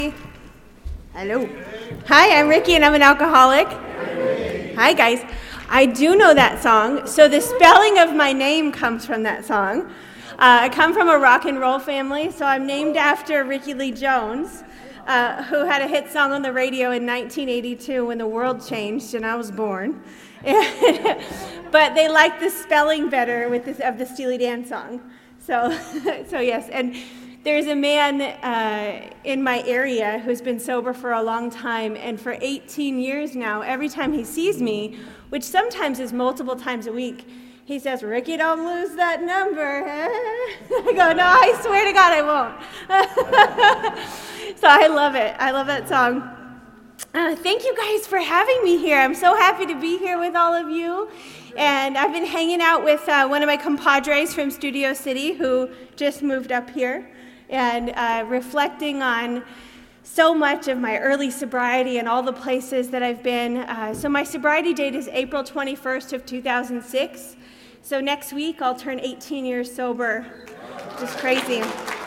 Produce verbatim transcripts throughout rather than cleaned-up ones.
Hello. Hi, I'm Ricky and I'm an alcoholic. Hi, guys. I do know that song. So the spelling of my name comes from that song. Uh, I come from a rock and roll family, so I'm named after Ricky Lee Jones, uh, who had a hit song on the radio in nineteen eighty-two when the world changed and I was born. But they liked the spelling better with this, of the Steely Dan song. So, so yes, and there's a man uh, in my area who's been sober for a long time, and for eighteen years now, every time he sees me, which sometimes is multiple times a week, he says, "Ricky, don't lose that number." I go, "No, I swear to God I won't." So I love it. I love that song. Uh, thank you guys for having me here. I'm so happy to be here with all of you. And I've been hanging out with uh, one of my compadres from Studio City who just moved up here, and uh, reflecting on so much of my early sobriety and all the places that I've been. Uh, so my sobriety date is April twenty-first of two thousand six. So next week I'll turn eighteen years sober. Just crazy.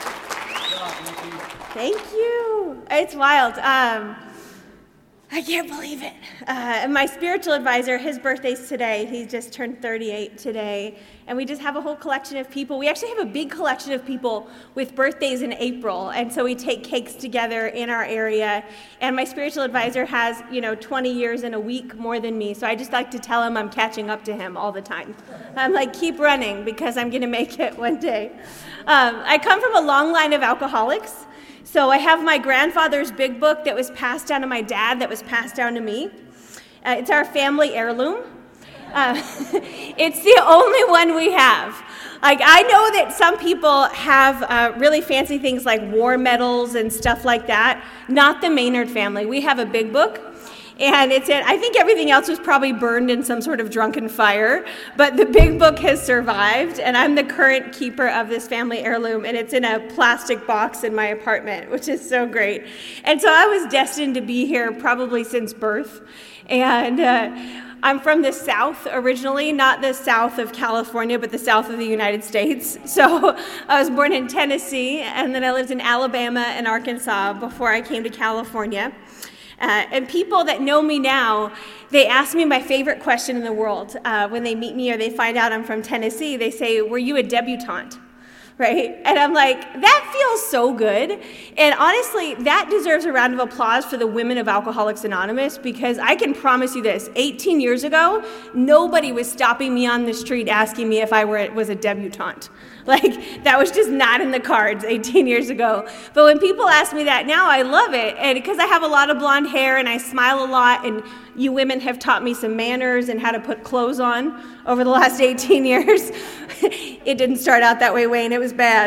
Thank you. It's wild. Um, I can't believe it. Uh, and my spiritual advisor, his birthday's today. He just turned thirty-eight today. And we just have a whole collection of people. We actually have a big collection of people with birthdays in April. And so we take cakes together in our area. And my spiritual advisor has, you know, twenty years and a week more than me. So I just like to tell him I'm catching up to him all the time. I'm like, keep running because I'm going to make it one day. Um, I come from a long line of alcoholics. So I have my grandfather's big book that was passed down to my dad, that was passed down to me. Uh, it's our family heirloom. Uh, it's the only one we have. Like, I know that some people have uh, really fancy things like war medals and stuff like that. Not the Maynard family. We have a big book. And it's in, I think everything else was probably burned in some sort of drunken fire, but the big book has survived, and I'm the current keeper of this family heirloom, and it's in a plastic box in my apartment, which is so great. And so I was destined to be here probably since birth, and uh, I'm from the South originally, not the South of California, but the South of the United States. So I was born in Tennessee, and then I lived in Alabama and Arkansas before I came to California. Uh, and people that know me now, they ask me my favorite question in the world. Uh, when they meet me or they find out I'm from Tennessee, they say, "Were you a debutante?" Right? And I'm like, that feels so good. And honestly, that deserves a round of applause for the women of Alcoholics Anonymous, because I can promise you this, eighteen years ago, nobody was stopping me on the street asking me if I were was a debutante. Like, that was just not in the cards eighteen years ago. But when people ask me that now, I love it. And because I have a lot of blonde hair and I smile a lot, and you women have taught me some manners and how to put clothes on over the last eighteen years. It didn't start out that way, Wayne. It was bad.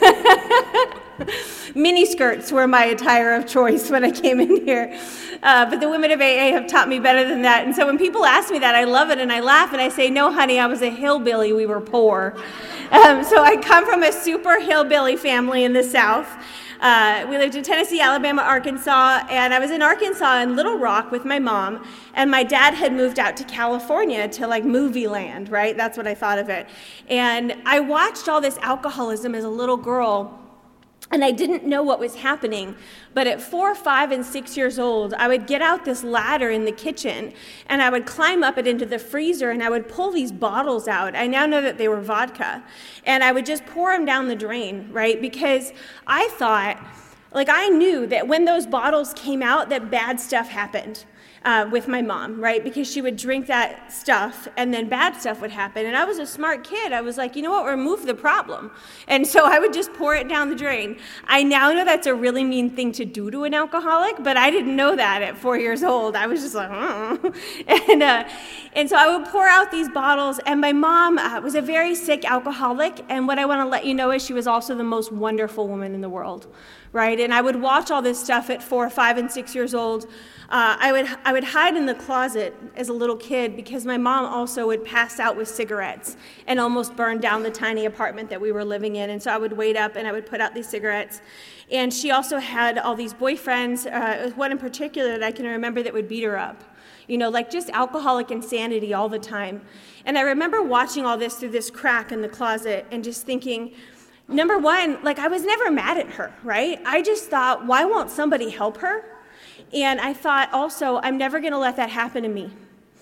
Mini skirts were my attire of choice when I came in here. Uh, but the women of A A have taught me better than that. And so when people ask me that, I love it and I laugh and I say, "No, honey, I was a hillbilly. We were poor." Um, so I come from a super hillbilly family in the South. Uh, we lived in Tennessee, Alabama, Arkansas, and I was in Arkansas in Little Rock with my mom, and my dad had moved out to California to like movie land, right? That's what I thought of it. And I watched all this alcoholism as a little girl, and I didn't know what was happening. But at four, five, and six years old, I would get out this ladder in the kitchen, and I would climb up it into the freezer, and I would pull these bottles out. I now know that they were vodka. And I would just pour them down the drain, right? Because I thought, like I knew that when those bottles came out, that bad stuff happened. Uh, with my mom, right? Because she would drink that stuff and then bad stuff would happen. And I was a smart kid. I was like, you know what, remove the problem. And so I would just pour it down the drain. I now know that's a really mean thing to do to an alcoholic, but I didn't know that at four years old. I was just like, oh. and, uh, and so I would pour out these bottles, and my mom uh, was a very sick alcoholic, and what I want to let you know is she was also the most wonderful woman in the world, right? And I would watch all this stuff at four, five, and six years old. Uh, I would I would hide in the closet as a little kid because my mom also would pass out with cigarettes and almost burn down the tiny apartment that we were living in. And so I would wait up and I would put out these cigarettes. And she also had all these boyfriends, uh, one in particular that I can remember that would beat her up. You know, like just alcoholic insanity all the time. And I remember watching all this through this crack in the closet and just thinking, Number one, like I was never mad at her, right? I just thought, why won't somebody help her? And I thought also, I'm never going to let that happen to me.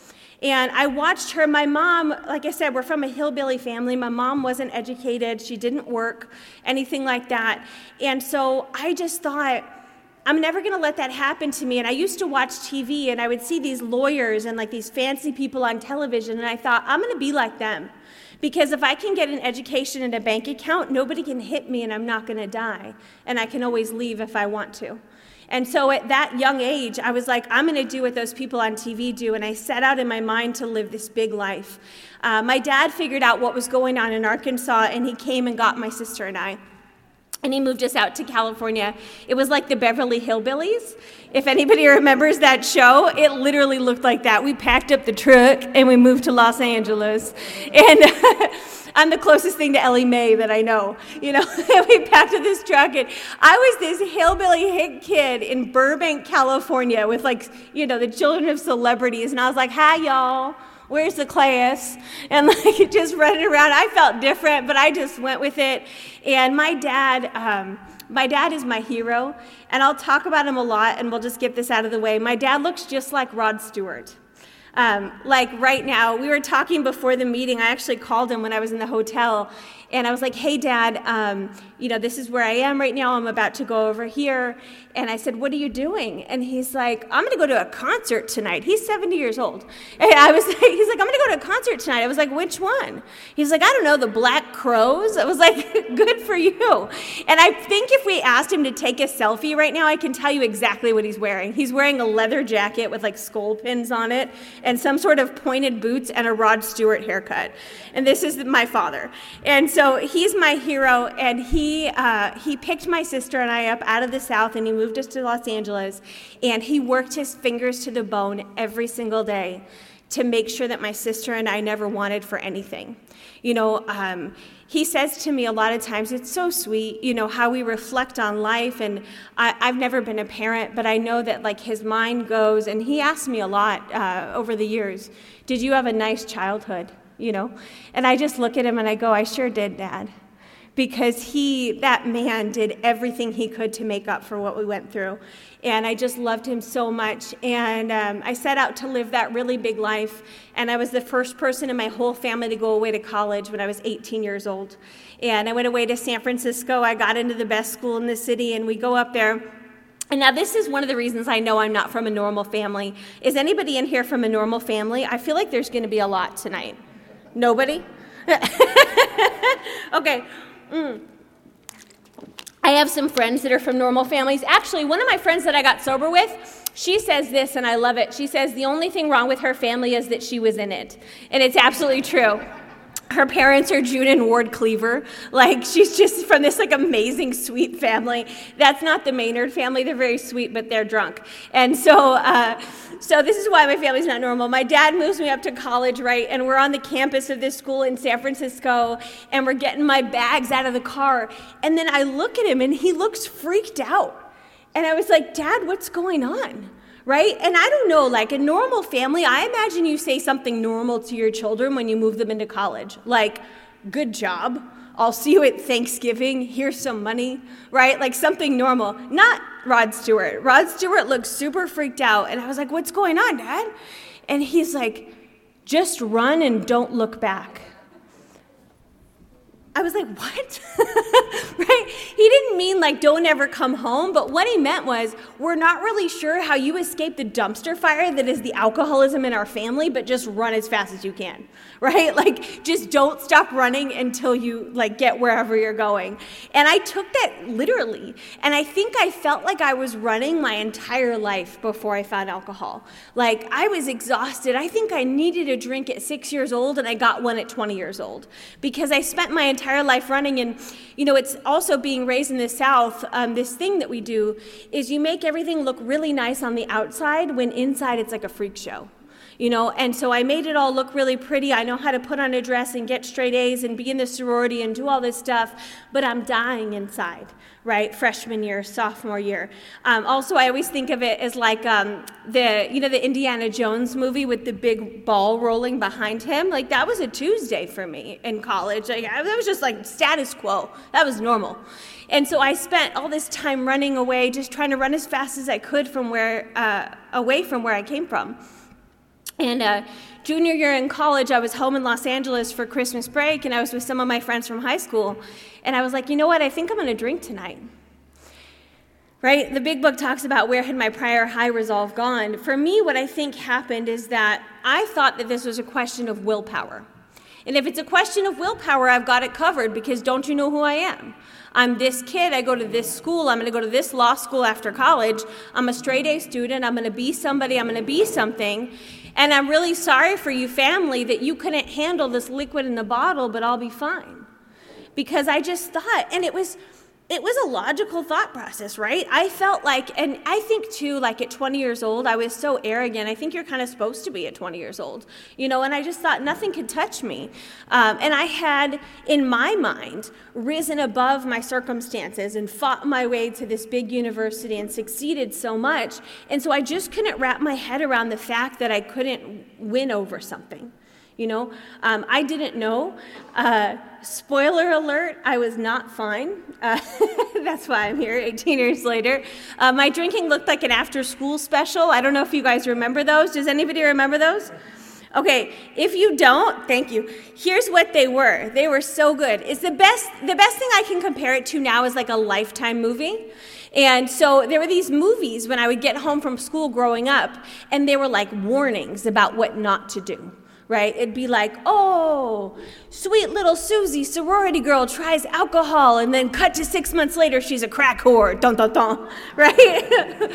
And I watched her. My mom, like I said, we're from a hillbilly family. My mom wasn't educated. She didn't work, anything like that. And so I just thought, I'm never going to let that happen to me. And I used to watch T V, and I would see these lawyers and like these fancy people on television, and I thought, I'm going to be like them. Because if I can get an education and a bank account, nobody can hit me and I'm not going to die. And I can always leave if I want to. And so at that young age, I was like, I'm going to do what those people on T V do. And I set out in my mind to live this big life. Uh, my dad figured out what was going on in Arkansas, and he came and got my sister and I. And he moved us out to California. It was like the Beverly Hillbillies. If anybody remembers that show, it literally looked like that. We packed up the truck and we moved to Los Angeles. And I'm the closest thing to Ellie Mae that I know. You know, we packed up this truck, and I was this hillbilly hick kid in Burbank, California, with like, you know, the children of celebrities. And I was like, hi, y'all. Where's the class? And like just running around. I felt different, but I just went with it. And my dad, um, my dad is my hero, and I'll talk about him a lot, and we'll just get this out of the way. My dad looks just like Rod Stewart. Um, like right now, we were talking before the meeting. I actually called him when I was in the hotel, and I was like, hey, Dad, um, you know, this is where I am right now. I'm about to go over here. And I said, what are you doing? And he's like, I'm going to go to a concert tonight. He's seventy years old. And I was like, he's like, I'm going to go to a concert tonight. I was like, which one? He's like, I don't know, the Black Crowes. I was like, good for you. And I think if we asked him to take a selfie right now, I can tell you exactly what he's wearing. He's wearing a leather jacket with like skull pins on it and some sort of pointed boots and a Rod Stewart haircut. And this is my father. And so he's my hero, and he uh, he picked my sister and I up out of the South, and he moved us to Los Angeles, and he worked his fingers to the bone every single day to make sure that my sister and I never wanted for anything. You know, um, he says to me a lot of times, it's so sweet, you know, how we reflect on life, and I, I've never been a parent, but I know that like his mind goes, and he asked me a lot uh, over the years, did you have a nice childhood? You know, and I just look at him and I go, I sure did, Dad. Because he, that man, did everything he could to make up for what we went through. And I just loved him so much. And um, I set out to live that really big life. And I was the first person in my whole family to go away to college when I was eighteen years old. And I went away to San Francisco. I got into the best school in the city, and we go up there. And now this is one of the reasons I know I'm not from a normal family. Is anybody in here from a normal family? I feel like there's going to be a lot tonight. Nobody? Okay. Mm. I have some friends that are from normal families. Actually, one of my friends that I got sober with, she says this, and I love it. She says the only thing wrong with her family is that she was in it. And it's absolutely true. Her parents are June and Ward Cleaver. Like, she's just from this, like, amazing, sweet family. That's not the Maynard family. They're very sweet, but they're drunk. And so, uh, so this is why my family's not normal. My dad moves me up to college, right? And we're on the campus of this school in San Francisco, and we're getting my bags out of the car. And then I look at him, and he looks freaked out. And I was like, Dad, what's going on? Right? And I don't know, like a normal family, I imagine you say something normal to your children when you move them into college. Like, good job. I'll see you at Thanksgiving. Here's some money, right? Like something normal. Not Rod Stewart. Rod Stewart looked super freaked out. And I was like, what's going on, Dad? And he's like, just run and don't look back. I was like, what? Right? He didn't mean like don't ever come home, but what he meant was we're not really sure how you escape the dumpster fire that is the alcoholism in our family, but just run as fast as you can, right? Like just don't stop running until you like get wherever you're going. And I took that literally, and I think I felt like I was running my entire life before I found alcohol. Like I was exhausted. I think I needed a drink at six years old, and I got one at twenty years old because I spent my entire entire life running. And you know, it's also being raised in the South, um, this thing that we do is you make everything look really nice on the outside when inside it's like a freak show. you know, and so I made it all look really pretty. I know how to put on a dress and get straight A's and be in the sorority and do all this stuff, but I'm dying inside, right? Freshman year, sophomore year. Um, also, I always think of it as like um, the, you know, the Indiana Jones movie with the big ball rolling behind him. Like, that was a Tuesday for me in college. Like, I, that was just like status quo. That was normal. And so I spent all this time running away, just trying to run as fast as I could from where, uh, away from where I came from. And uh, junior year in college, I was home in Los Angeles for Christmas break, and I was with some of my friends from high school. And I was like, you know what, I think I'm going to drink tonight. Right? The big book talks about where had my prior high resolve gone. For me, what I think happened is that I thought that this was a question of willpower. And if it's a question of willpower, I've got it covered, because don't you know who I am? I'm this kid, I go to this school, I'm going to go to this law school after college, I'm a straight A student, I'm going to be somebody, I'm going to be something, and I'm really sorry for you family that you couldn't handle this liquid in the bottle, but I'll be fine. Because I just thought, and it was... It was a logical thought process, right? I felt like, and I think too, like at twenty years old, I was so arrogant. I think you're kind of supposed to be at twenty years old, you know, and I just thought nothing could touch me. Um, and I had, in my mind, risen above my circumstances and fought my way to this big university and succeeded so much. And so I just couldn't wrap my head around the fact that I couldn't win over something. You know, um, I didn't know. Uh, spoiler alert, I was not fine. Uh, that's why I'm here eighteen years later. Uh, my drinking looked like an after-school special. I don't know if you guys remember those. Does anybody remember those? Okay, if you don't, thank you. Here's what they were. They were so good. It's the best, the best thing I can compare it to now is like a Lifetime movie. And so there were these movies when I would get home from school growing up, and they were like warnings about what not to do. Right? It'd be like, oh, sweet little Susie, sorority girl, tries alcohol, and then cut to six months later, she's a crack whore, dun dun dun, right?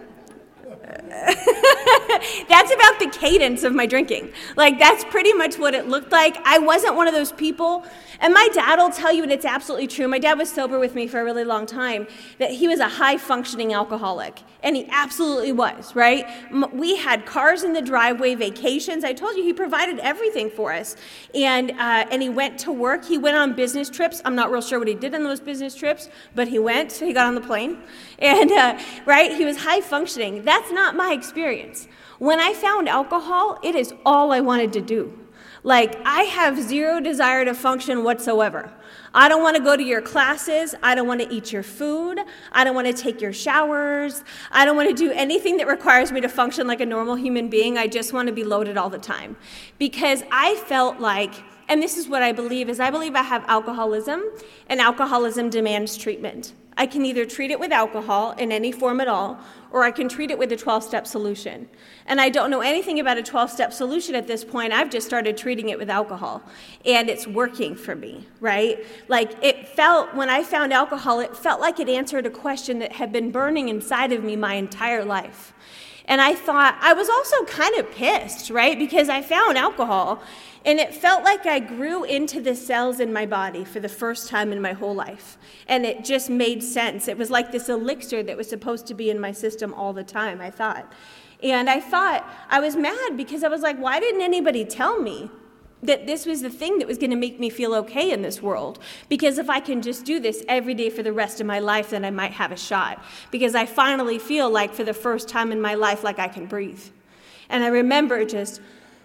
That's about the cadence of my drinking. Like, that's pretty much what it looked like. I wasn't one of those people, and my dad will tell you, and it's absolutely true, my dad was sober with me for a really long time, that he was a high-functioning alcoholic, and he absolutely was, right? We had cars in the driveway, vacations. I told you, he provided everything for us, and uh, and he went to work. He went on business trips. I'm not real sure what he did on those business trips, but he went. He got on the plane, and uh, right, he was high-functioning. That's not my experience. When I found alcohol, it is all I wanted to do. Like, I have zero desire to function whatsoever. I don't want to go to your classes. I don't want to eat your food. I don't want to take your showers. I don't want to do anything that requires me to function like a normal human being. I just want to be loaded all the time. Because I felt like, and this is what I believe, is I believe I have alcoholism, and alcoholism demands treatment. I can either treat it with alcohol in any form at all, or I can treat it with a twelve-step solution. And I don't know anything about a twelve-step solution at this point. I've just started treating it with alcohol, and it's working for me, right? Like, it felt, when I found alcohol, it felt like it answered a question that had been burning inside of me my entire life. And I thought, I was also kind of pissed, right? Because I found alcohol, and it felt like I grew into the cells in my body for the first time in my whole life. And it just made sense. It was like this elixir that was supposed to be in my system all the time, I thought. And I thought, I was mad because I was like, why didn't anybody tell me that this was the thing that was going to make me feel okay in this world? Because if I can just do this every day for the rest of my life, then I might have a shot. Because I finally feel like, for the first time in my life, like I can breathe. And I remember just,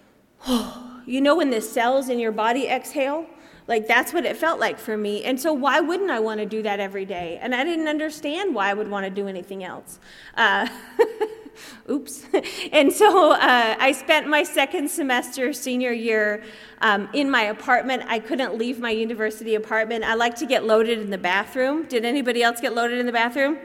oh, you know when the cells in your body exhale? Like, that's what it felt like for me. And so why wouldn't I want to do that every day? And I didn't understand why I would want to do anything else. Uh, oops. And so uh, I spent my second semester senior year um, in my apartment. I couldn't leave my university apartment. I like to get loaded in the bathroom. Did anybody else get loaded in the bathroom?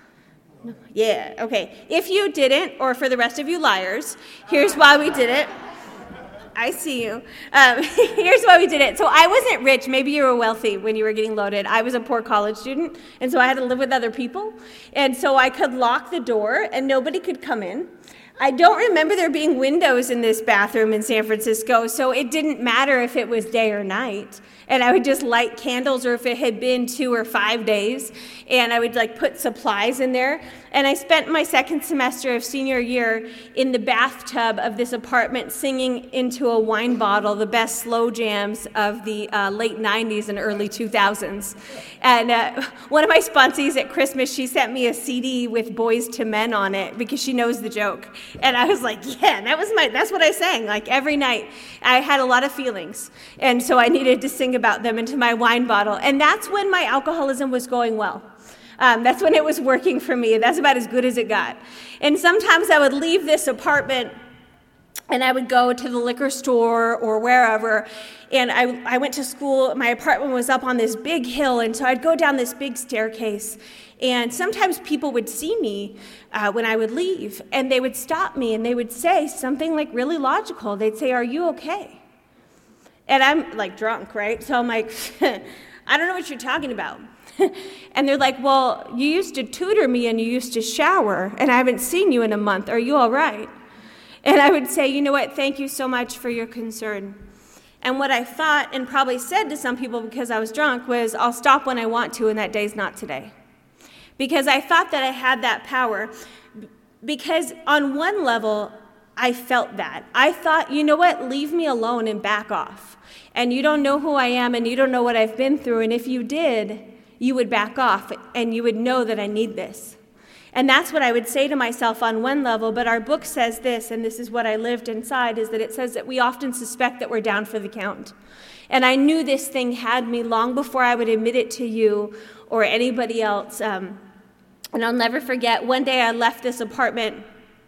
Yeah, okay. If you didn't, or for the rest of you liars, here's why we did it. I see you. Um, here's why we did it. So I wasn't rich. Maybe you were wealthy when you were getting loaded. I was a poor college student, and so I had to live with other people. And so I could lock the door, and nobody could come in. I don't remember there being windows in this bathroom in San Francisco, so it didn't matter if it was day or night. And I would just light candles, or if it had been two or five days, and I would like put supplies in there. And I spent my second semester of senior year in the bathtub of this apartment singing into a wine bottle the best slow jams of the uh, late nineties and early two thousands. And uh, one of my sponsees at Christmas, she sent me a C D with Boys to Men on it because she knows the joke. And I was like, yeah, that was my, that's what I sang, like every night. I had a lot of feelings, and so I needed to sing about them into my wine bottle. And that's when my alcoholism was going well. Um, that's when it was working for me. That's about as good as it got. And sometimes I would leave this apartment and I would go to the liquor store or wherever. And I, I went to school. My apartment was up on this big hill. And so I'd go down this big staircase. And sometimes people would see me uh, when I would leave. And they would stop me and they would say something like really logical. They'd say, "Are you okay?" And I'm like drunk, right? So I'm like, I don't know what you're talking about. And they're like, "Well, you used to tutor me and you used to shower, and I haven't seen you in a month. Are you all right?" And I would say, "You know what? Thank you so much for your concern." And what I thought and probably said to some people because I was drunk was, "I'll stop when I want to, and that day's not today." Because I thought that I had that power. Because on one level, I felt that. I thought, you know what? Leave me alone and back off. And you don't know who I am, and you don't know what I've been through. And if you did, you would back off, and you would know that I need this. And that's what I would say to myself on one level. But our book says this, and this is what I lived inside, is that it says that we often suspect that we're down for the count. And I knew this thing had me long before I would admit it to you or anybody else. Um, and I'll never forget, one day I left this apartment,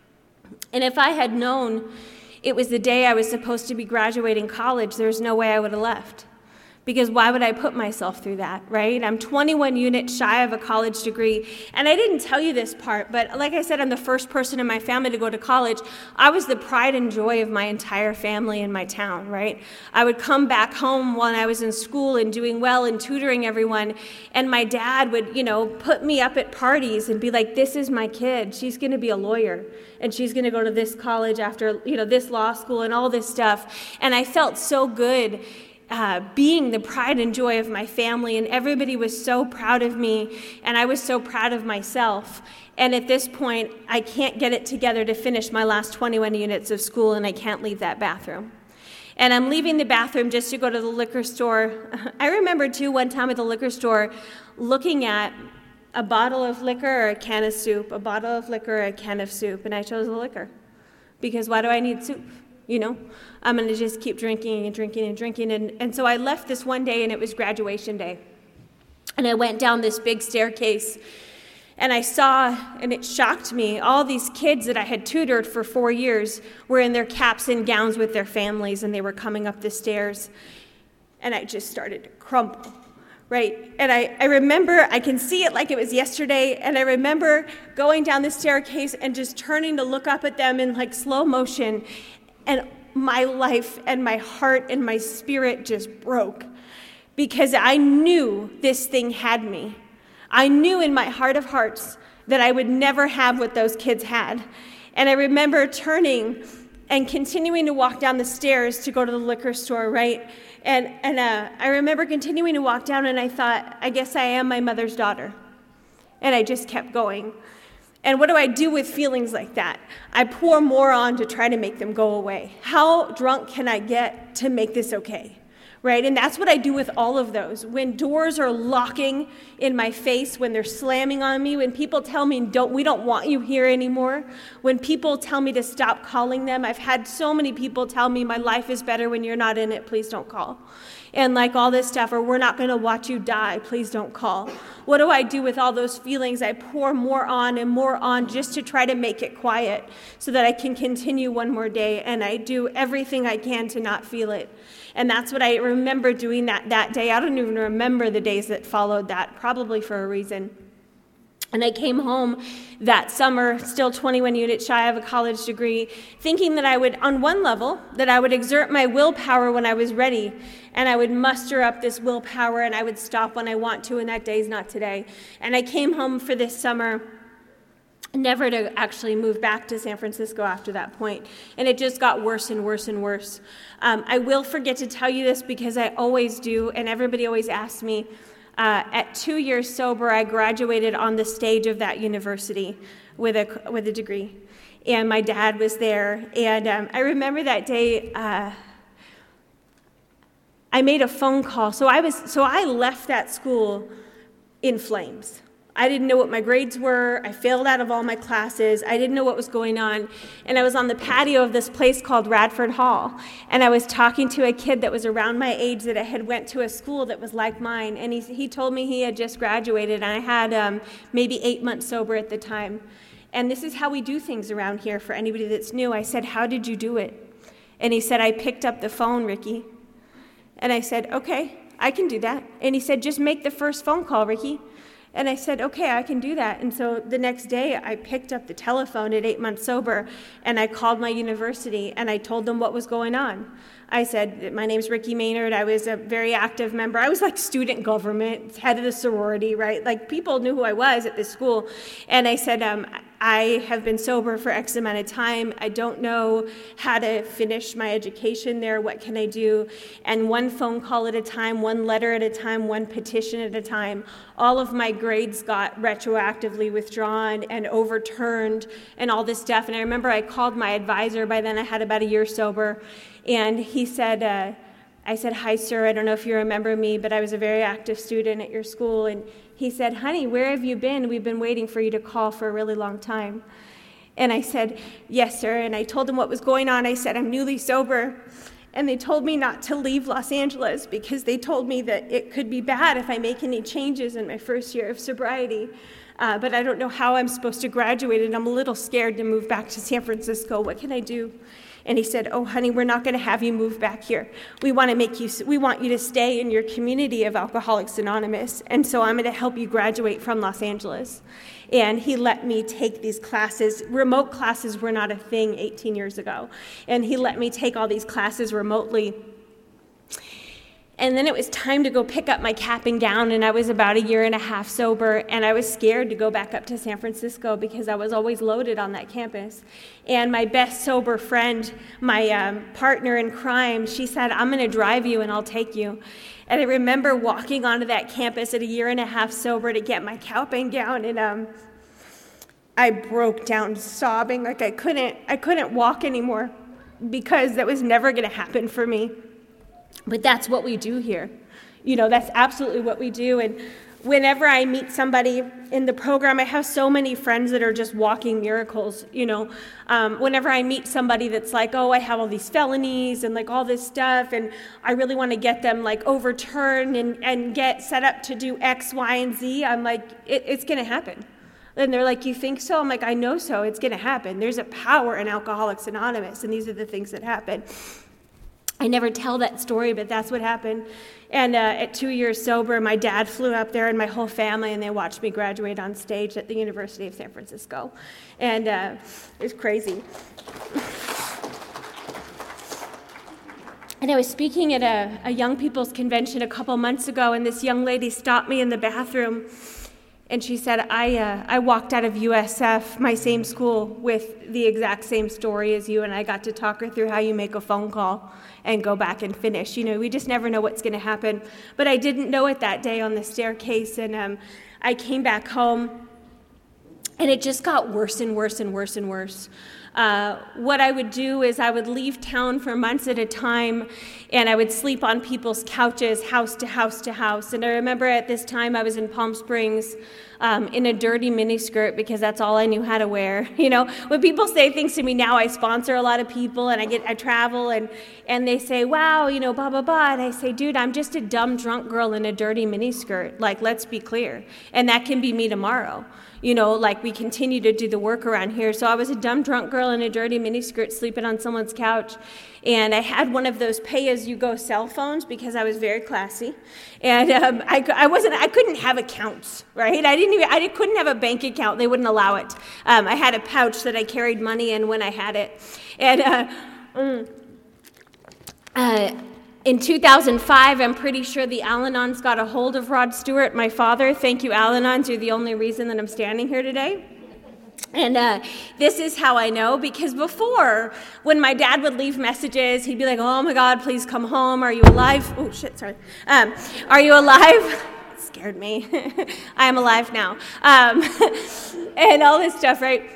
and if I had known it was the day I was supposed to be graduating college, there's no way I would have left. Because why would I put myself through that, right? I'm twenty-one units shy of a college degree. And I didn't tell you this part, but like I said, I'm the first person in my family to go to college. I was the pride and joy of my entire family in my town, right? I would come back home when I was in school and doing well and tutoring everyone. And my dad would, you know, put me up at parties and be like, "This is my kid. She's going to be a lawyer. And she's going to go to this college after, you know, this law school and all this stuff." And I felt so good Uh, being the pride and joy of my family, and everybody was so proud of me, and I was so proud of myself. And at this point, I can't get it together to finish my last twenty-one units of school, and I can't leave that bathroom. And I'm leaving the bathroom just to go to the liquor store. I remember, too, one time at the liquor store, looking at a bottle of liquor or a can of soup, a bottle of liquor or a can of soup, and I chose the liquor. Because why do I need soup? You know, I'm going to just keep drinking and drinking and drinking. And, and so I left this one day, and it was graduation day. And I went down this big staircase, and I saw, and it shocked me, all these kids that I had tutored for four years were in their caps and gowns with their families, and they were coming up the stairs. And I just started to crumble, right? And I, I remember, I can see it like it was yesterday, and I remember going down the staircase and just turning to look up at them in like slow motion. And my life and my heart and my spirit just broke because I knew this thing had me. I knew in my heart of hearts that I would never have what those kids had. And I remember turning and continuing to walk down the stairs to go to the liquor store, right? And, and uh, I remember continuing to walk down, and I thought, I guess I am my mother's daughter. And I just kept going. And what do I do with feelings like that? I pour more on to try to make them go away. How drunk can I get to make this okay? Right? And that's what I do with all of those. When doors are locking in my face, when they're slamming on me, when people tell me, don't, we don't want you here anymore, when people tell me to stop calling them. I've had so many people tell me my life is better when you're not in it, please don't call. And like all this stuff, or we're not going to watch you die, please don't call. What do I do with all those feelings? I pour more on and more on just to try to make it quiet so that I can continue one more day, and I do everything I can to not feel it. And that's what I remember doing that, that day. I don't even remember the days that followed that, probably for a reason. And I came home that summer, still twenty-one units shy of a college degree, thinking that I would, on one level, that I would exert my willpower when I was ready, and I would muster up this willpower, and I would stop when I want to, and that day's not today. And I came home for this summer, never to actually move back to San Francisco after that point. And it just got worse and worse and worse. Um, I will forget to tell you this because I always do, and everybody always asks me. Uh, at two years sober, I graduated on the stage of that university with a with a degree. And my dad was there. And um, I remember that day, uh, I made a phone call. So I was so I left that school in flames. I didn't know what my grades were. I failed out of all my classes. I didn't know what was going on. And I was on the patio of this place called Radford Hall. And I was talking to a kid that was around my age that I had went to a school that was like mine. And he, he told me he had just graduated. And I had um, maybe eight months sober at the time. And this is how we do things around here for anybody that's new. I said, "How did you do it?" And he said, "I picked up the phone, Ricky." And I said, "Okay, I can do that." And he said, "Just make the first phone call, Ricky." And I said, "Okay, I can do that." And so the next day, I picked up the telephone at eight months sober, and I called my university, and I told them what was going on. I said, "My name's Ricky Maynard. I was a very active member." I was like student government, head of the sorority, right? Like people knew who I was at this school. And I said, um, "I have been sober for X amount of time. I don't know how to finish my education there. What can I do?" And one phone call at a time, one letter at a time, one petition at a time, all of my grades got retroactively withdrawn and overturned and all this stuff. And I remember I called my advisor. By then I had about a year sober. And he said, uh, I said, "Hi, sir, I don't know if you remember me, but I was a very active student at your school." And he said, "Honey, where have you been? We've been waiting for you to call for a really long time." And I said, "Yes, sir." And I told him what was going on. I said, "I'm newly sober." And they told me not to leave Los Angeles because they told me that it could be bad if I make any changes in my first year of sobriety. Uh, but I don't know how I'm supposed to graduate, and I'm a little scared to move back to San Francisco. What can I do? And he said, "Oh, honey, we're not going to have you move back here. We want to make you, we want you to stay in your community of Alcoholics Anonymous. And so I'm going to help you graduate from Los Angeles." And he let me take these classes. Remote classes were not a thing eighteen years ago. And he let me take all these classes remotely. And then it was time to go pick up my cap and gown, and I was about a year and a half sober, and I was scared to go back up to San Francisco because I was always loaded on that campus. And my best sober friend, my um, partner in crime, she said, "I'm going to drive you and I'll take you." And I remember walking onto that campus at a year and a half sober to get my cap and gown, and um, I broke down sobbing like I couldn't, I couldn't walk anymore because that was never going to happen for me. But that's what we do here. You know, that's absolutely what we do. And whenever I meet somebody in the program, I have so many friends that are just walking miracles, you know. Um, whenever I meet somebody that's like, "Oh, I have all these felonies and like all this stuff, and I really want to get them like overturned and, and get set up to do X, Y, and Z, I'm like, it, it's going to happen. And they're like, "You think so?" I'm like, "I know so. It's going to happen. There's a power in Alcoholics Anonymous, and these are the things that happen." I never tell that story, but that's what happened. And uh, at two years sober, my dad flew up there and my whole family, and they watched me graduate on stage at the University of San Francisco. And uh, it was crazy. And I was speaking at a, a young people's convention a couple months ago, and this young lady stopped me in the bathroom, and she said, I, uh, I walked out of U S F, my same school, with the exact same story as you, and I got to talk her through how you make a phone call and go back and finish. You know, we just never know what's going to happen. But I didn't know it that day on the staircase, and um, I came back home, and it just got worse and worse and worse and worse. Uh, what I would do is I would leave town for months at a time, and I would sleep on people's couches, house to house to house. And I remember at this time I was in Palm Springs um, in a dirty miniskirt because that's all I knew how to wear. You know, when people say things to me now, I sponsor a lot of people, and I get I travel, and and they say, "Wow, you know, blah blah blah," and I say, "Dude, I'm just a dumb drunk girl in a dirty miniskirt. Like, let's be clear, and that can be me tomorrow." You know, like we continue to do the work around here. So I was a dumb drunk girl in a dirty miniskirt sleeping on someone's couch. And I had one of those pay-as-you-go cell phones because I was very classy. And um, I, I wasn't, I couldn't have accounts, right? I didn't even, I couldn't have a bank account. They wouldn't allow it. Um, I had a pouch that I carried money in when I had it. And uh, mm, uh, in two thousand five, I'm pretty sure the Al-Anons got a hold of Rod Stewart, my father. Thank you, Al-Anons. You're the only reason that I'm standing here today. And uh, this is how I know, because before, when my dad would leave messages, he'd be like, oh my God, please come home. Are you alive? Oh, shit, sorry. Um, are you alive? It scared me. I am alive now. Um, and all this stuff, right?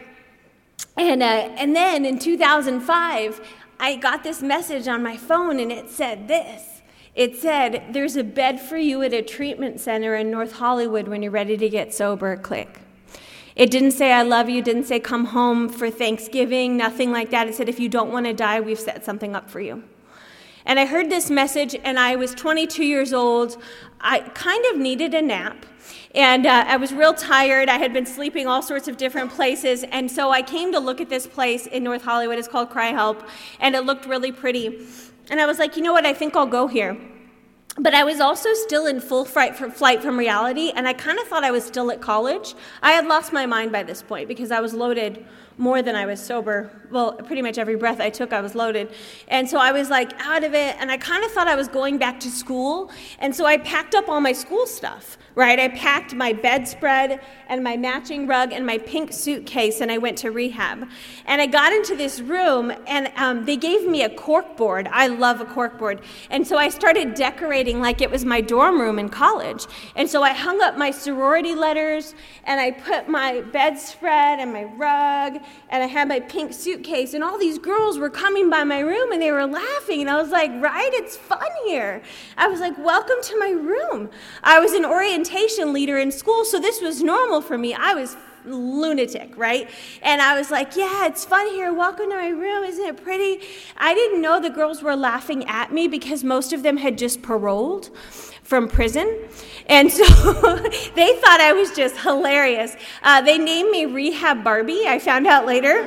And, uh, and then in two thousand five, I got this message on my phone, and it said this. It said, there's a bed for you at a treatment center in North Hollywood when you're ready to get sober, click. It didn't say, I love you, didn't say, come home for Thanksgiving, nothing like that. It said, if you don't want to die, we've set something up for you. And I heard this message, and I was twenty-two years old. I kind of needed a nap, and uh, I was real tired. I had been sleeping all sorts of different places, and so I came to look at this place in North Hollywood. It's called Cry Help, and it looked really pretty. And I was like, you know what, I think I'll go here. But I was also still in full flight from, flight from reality, and I kind of thought I was still at college. I had lost my mind by this point because I was loaded more than I was sober. Well, pretty much every breath I took, I was loaded. And so I was like out of it, and I kind of thought I was going back to school. And so I packed up all my school stuff, right? I packed my bedspread and my matching rug and my pink suitcase, and I went to rehab. And I got into this room, and um, they gave me a cork board. I love a cork board. And so I started decorating like it was my dorm room in college. And so I hung up my sorority letters, and I put my bedspread and my rug, and I had my pink suitcase, and all these girls were coming by my room, and they were laughing, and I was like, right, it's fun here. I was like, welcome to my room. I was an orientation leader in school, so this was normal for me. I was lunatic, right? And I was like, yeah, it's fun here. Welcome to my room. Isn't it pretty? I didn't know the girls were laughing at me because most of them had just paroled from prison. And so they thought I was just hilarious. Uh, they named me Rehab Barbie, I found out later.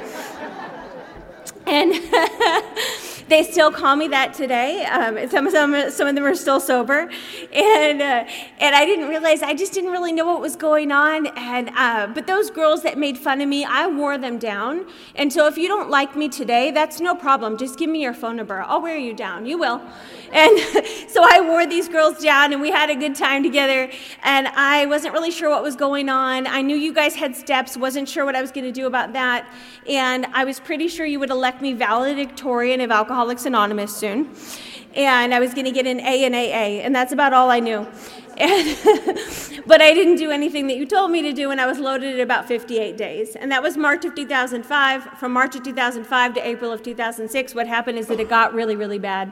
And they still call me that today. Um, some of them, some of them are still sober, and uh, and I didn't realize. I just didn't really know what was going on. And uh, but those girls that made fun of me, I wore them down. And so if you don't like me today, that's no problem. Just give me your phone number. I'll wear you down. You will. And so I wore these girls down, and we had a good time together. And I wasn't really sure what was going on. I knew you guys had steps. Wasn't sure what I was going to do about that. And I was pretty sure you would elect me valedictorian of Alcoholics Anonymous soon. And I was going to get an A in A A, and that's about all I knew. And but I didn't do anything that you told me to do, and I was loaded at about fifty-eight days. And that was March of two thousand five. From March of two thousand five to April of two thousand six, what happened is that it got really, really bad.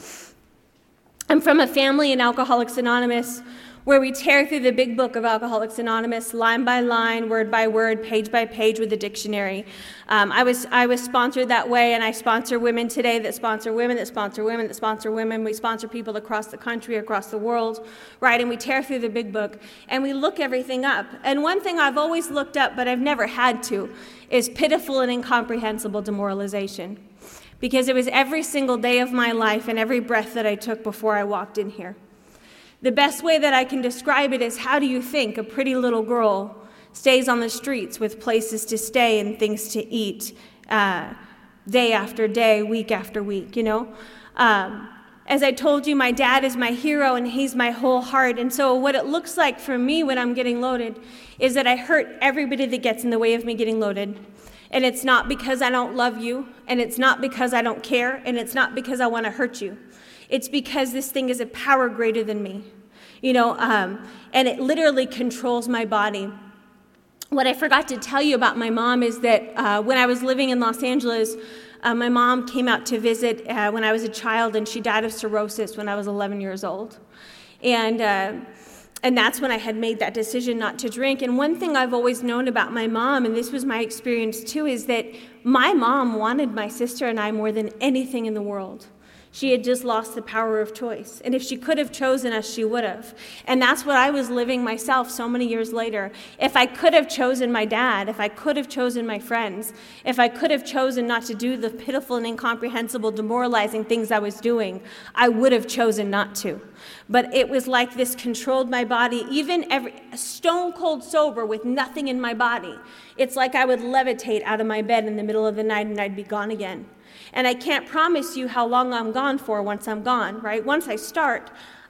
I'm from a family in Alcoholics Anonymous where we tear through the big book of Alcoholics Anonymous, line by line, word by word, page by page with a dictionary. Um, I was I was sponsored that way, and I sponsor women today that sponsor women, that sponsor women, that sponsor women. We sponsor people across the country, across the world, right? And we tear through the big book, and we look everything up. And one thing I've always looked up, but I've never had to, is pitiful and incomprehensible demoralization. Because it was every single day of my life and every breath that I took before I walked in here. The best way that I can describe it is, how do you think a pretty little girl stays on the streets with places to stay and things to eat uh, day after day, week after week, you know? Um, as I told you, my dad is my hero, and he's my whole heart. And so what it looks like for me when I'm getting loaded is that I hurt everybody that gets in the way of me getting loaded. And it's not because I don't love you, and it's not because I don't care, and it's not because I want to hurt you. It's because this thing is a power greater than me, you know, um, and it literally controls my body. What I forgot to tell you about my mom is that uh, when I was living in Los Angeles, uh, my mom came out to visit uh, when I was a child, and she died of cirrhosis when I was eleven years old. And uh, and that's when I had made that decision not to drink. And one thing I've always known about my mom, and this was my experience too, is that my mom wanted my sister and I more than anything in the world. She had just lost the power of choice. And if she could have chosen us, she would have. And that's what I was living myself so many years later. If I could have chosen my dad, if I could have chosen my friends, if I could have chosen not to do the pitiful and incomprehensible, demoralizing things I was doing, I would have chosen not to. But it was like this controlled my body, even every stone cold sober with nothing in my body. It's like I would levitate out of my bed in the middle of the night and I'd be gone again. And I can't promise you how long I'm gone for once I'm gone, right? Once I start,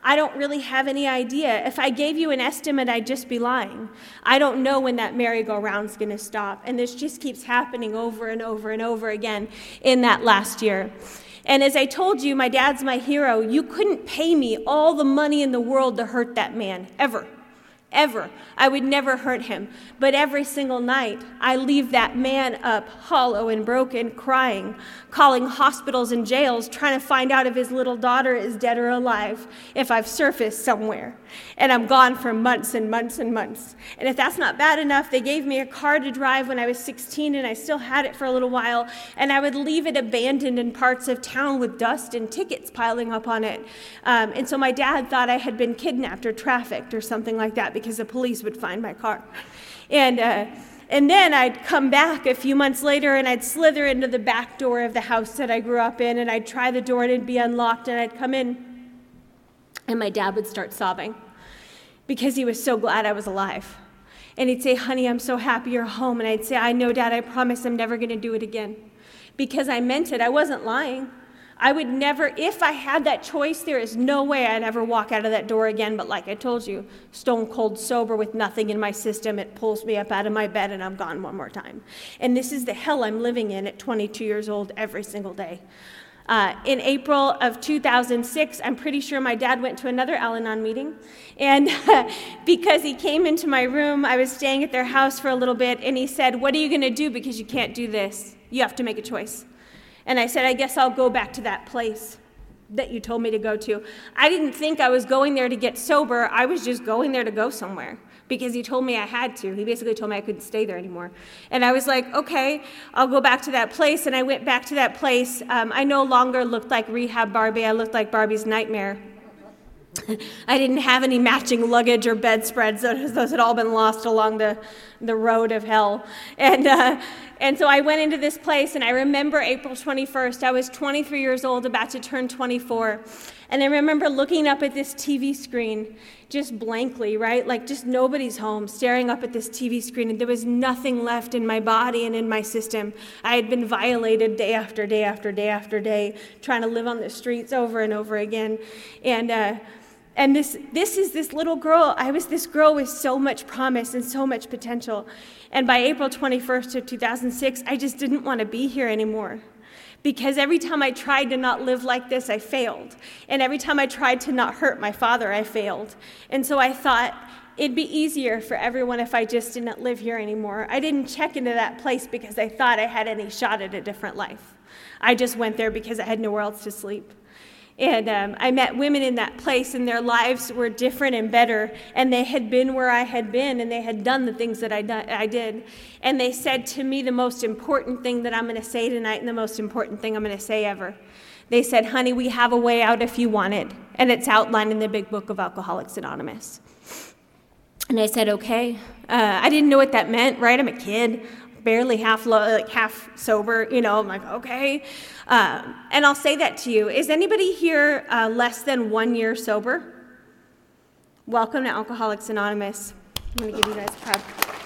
I don't really have any idea. If I gave you an estimate, I'd just be lying. I don't know when that merry-go-round's going to stop. And this just keeps happening over and over and over again in that last year. And as I told you, my dad's my hero. You couldn't pay me all the money in the world to hurt that man, ever. Ever. I would never hurt him. But every single night, I leave that man up, hollow and broken, crying, calling hospitals and jails, trying to find out if his little daughter is dead or alive, if I've surfaced somewhere. And I'm gone for months and months and months. And if that's not bad enough, they gave me a car to drive when I was sixteen, and I still had it for a little while, and I would leave it abandoned in parts of town with dust and tickets piling up on it. Um, and so my dad thought I had been kidnapped or trafficked or something like that, because the police would find my car. And uh, and then I'd come back a few months later, and I'd slither into the back door of the house that I grew up in, and I'd try the door and it'd be unlocked, and I'd come in, and my dad would start sobbing because he was so glad I was alive. And he'd say, "Honey, I'm so happy you're home." And I'd say, "I know, Dad, I promise I'm never going to do it again." Because I meant it. I wasn't lying. I would never, if I had that choice, there is no way I'd ever walk out of that door again. But like I told you, stone cold sober with nothing in my system, it pulls me up out of my bed and I'm gone one more time. And this is the hell I'm living in at twenty-two years old every single day. Uh, in April of two thousand six, I'm pretty sure my dad went to another Al-Anon meeting. And uh, because he came into my room, I was staying at their house for a little bit, and he said, "What are you going to do? Because you can't do this. You have to make a choice." And I said, "I guess I'll go back to that place that you told me to go to." I didn't think I was going there to get sober. I was just going there to go somewhere because he told me I had to. He basically told me I couldn't stay there anymore. And I was like, okay, I'll go back to that place. And I went back to that place. Um, I no longer looked like Rehab Barbie. I looked like Barbie's nightmare. I didn't have any matching luggage or bedspreads. Those, those had all been lost along the, the road of hell. And uh, and so I went into this place, and I remember April twenty-first. I was twenty-three years old, about to turn twenty-four. And I remember looking up at this T V screen just blankly, right? Like just nobody's home, staring up at this T V screen, and there was nothing left in my body and in my system. I had been violated day after day after day after day, trying to live on the streets over and over again. And uh, and this this is this little girl. I was this girl with so much promise and so much potential. And by April twenty-first of two thousand six, I just didn't want to be here anymore. Because every time I tried to not live like this, I failed. And every time I tried to not hurt my father, I failed. And so I thought it'd be easier for everyone if I just didn't live here anymore. I didn't check into that place because I thought I had any shot at a different life. I just went there because I had nowhere else to sleep. And um, I met women in that place, and their lives were different and better, and they had been where I had been, and they had done the things that I, done, I did. And they said to me the most important thing that I'm going to say tonight, and the most important thing I'm going to say ever. They said, "Honey, we have a way out if you want it, and it's outlined in the big book of Alcoholics Anonymous." And I said, okay. Uh, I didn't know what that meant, right? I'm a kid, barely half lo- like half sober, you know. I'm like, okay. Um, and I'll say that to you. Is anybody here uh, less than one year sober? Welcome to Alcoholics Anonymous. I'm going to give you guys a clap.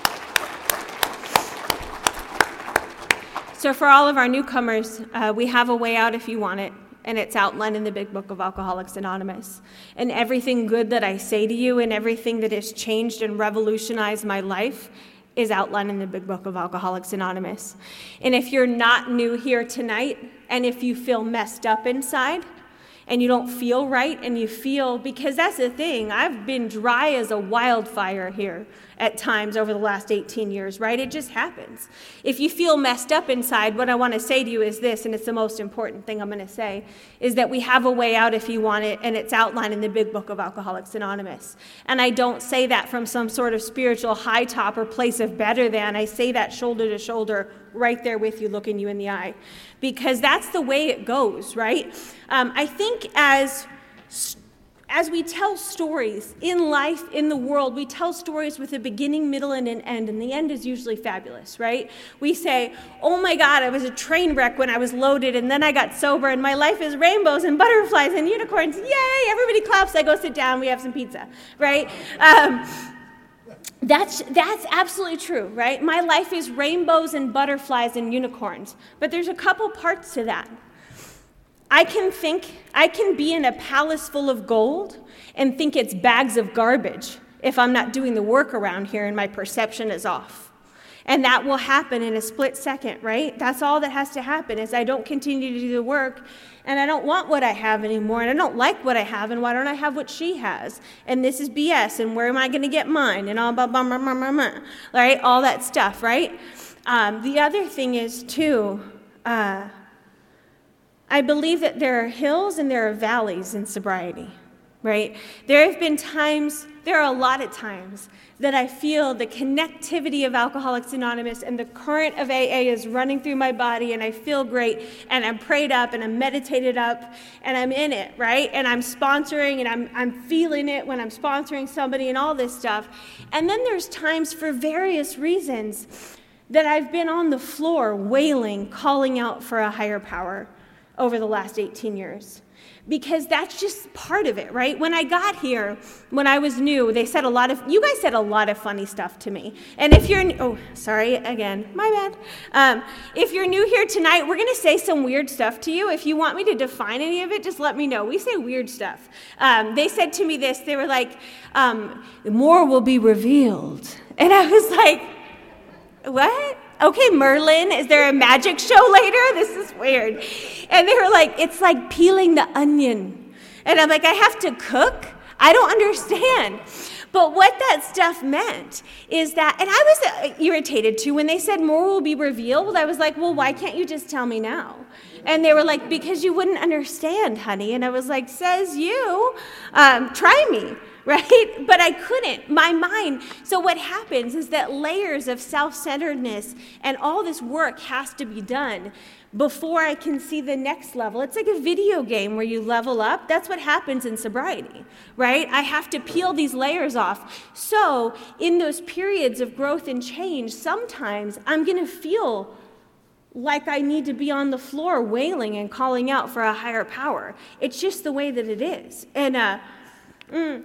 So for all of our newcomers, uh, we have a way out if you want it. And it's outlined in the big book of Alcoholics Anonymous. And everything good that I say to you and everything that has changed and revolutionized my life is outlined in the big book of Alcoholics Anonymous. And if you're not new here tonight, and if you feel messed up inside, and you don't feel right, and you feel, because that's the thing, I've been dry as a wildfire here at times over the last eighteen years, right? It just happens. If you feel messed up inside, what I want to say to you is this, and it's the most important thing I'm going to say, is that we have a way out if you want it, and it's outlined in the big book of Alcoholics Anonymous. And I don't say that from some sort of spiritual high top or place of better than. I say that shoulder to shoulder, right there with you, looking you in the eye. Because that's the way it goes, right? Um, I think as as we tell stories in life, in the world, we tell stories with a beginning, middle, and an end, and the end is usually fabulous, right? We say, oh my God, I was a train wreck when I was loaded, and then I got sober, and my life is rainbows and butterflies and unicorns. Yay, everybody claps, I go sit down, we have some pizza, right? Um, That's that's absolutely true, right? My life is rainbows and butterflies and unicorns. But there's a couple parts to that. I can think, I can be in a palace full of gold and think it's bags of garbage if I'm not doing the work around here and my perception is off. And that will happen in a split second, right? That's all that has to happen is I don't continue to do the work and I don't want what I have anymore and I don't like what I have and why don't I have what she has? And this is B S and where am I going to get mine? And all blah, blah, blah, blah, blah, blah, right? All that stuff, right? Um, the other thing is too, uh, I believe that there are hills and there are valleys in sobriety, right? There have been times, there are a lot of times that I feel the connectivity of Alcoholics Anonymous and the current of A A is running through my body and I feel great and I'm prayed up and I'm meditated up and I'm in it, right? And I'm sponsoring and I'm, I'm feeling it when I'm sponsoring somebody and all this stuff. And then there's times for various reasons that I've been on the floor wailing, calling out for a higher power over the last eighteen years. Because that's just part of it, right? When I got here, when I was new, they said a lot of, you guys said a lot of funny stuff to me. And if you're, oh, sorry, again, my bad. Um, if you're new here tonight, we're going to say some weird stuff to you. If you want me to define any of it, just let me know. We say weird stuff. Um, they said to me this, they were like, um, more will be revealed. And I was like, what? Okay, Merlin, is there a magic show later? This is weird. And they were like, it's like peeling the onion. And I'm like, I have to cook? I don't understand. But what that stuff meant is that, and I was irritated too, when they said more will be revealed, I was like, well, why can't you just tell me now? And they were like, because you wouldn't understand, honey. And I was like, says you, um, try me. Right? But I couldn't. My mind. So what happens is that layers of self-centeredness and all this work has to be done before I can see the next level. It's like a video game where you level up. That's what happens in sobriety, right? I have to peel these layers off. So in those periods of growth and change, sometimes I'm going to feel like I need to be on the floor wailing and calling out for a higher power. It's just the way that it is. And, uh, mm,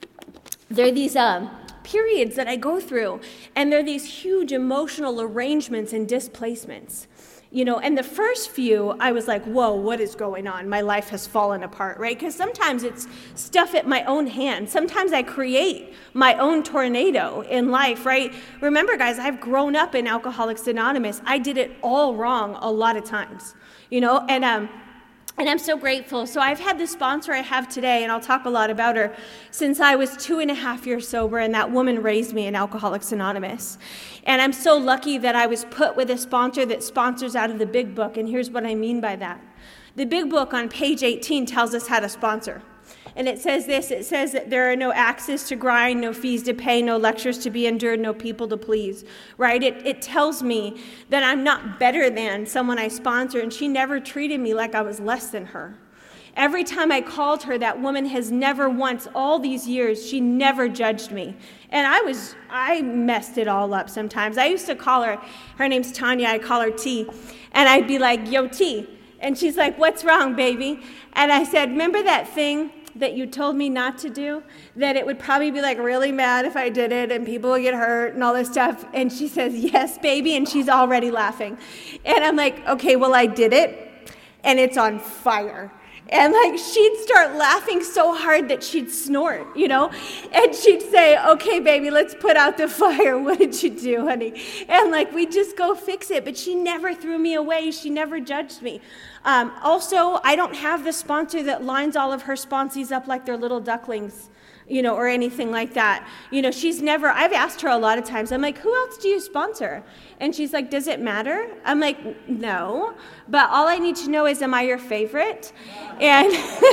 There are these um, periods that I go through, and there are these huge emotional arrangements and displacements. You know, and the first few, I was like, whoa, what is going on? My life has fallen apart, right? Because sometimes it's stuff at my own hand. Sometimes I create my own tornado in life, right? Remember, guys, I've grown up in Alcoholics Anonymous. I did it all wrong a lot of times, you know, and um. And I'm so grateful. So I've had the sponsor I have today, and I'll talk a lot about her, since I was two and a half years sober, and that woman raised me in Alcoholics Anonymous. And I'm so lucky that I was put with a sponsor that sponsors out of the Big Book, and here's what I mean by that. The Big Book on page eighteen tells us how to sponsor. And it says this, it says that there are no axes to grind, no fees to pay, no lectures to be endured, no people to please, right? It, it tells me that I'm not better than someone I sponsor, and she never treated me like I was less than her. Every time I called her, that woman has never once, all these years, she never judged me. And I was, I messed it all up sometimes. I used to call her, her name's Tanya, I call her T, and I'd be like, yo, T. And she's like, what's wrong, baby? And I said, remember that thing that you told me not to do, that it would probably be like really mad if I did it and people would get hurt and all this stuff? And she says, yes, baby, and she's already laughing. And I'm like, okay, well, I did it, and it's on fire. And like she'd start laughing so hard that she'd snort, you know, and she'd say, okay, baby, let's put out the fire. What did you do, honey? And like we'd just go fix it. But she never threw me away. She never judged me. Um, also, I don't have the sponsor that lines all of her sponsees up like they're little ducklings, you know, or anything like that. You know, she's never, I've asked her a lot of times, I'm like, who else do you sponsor? And she's like, does it matter? I'm like, no, but all I need to know is, am I your favorite? And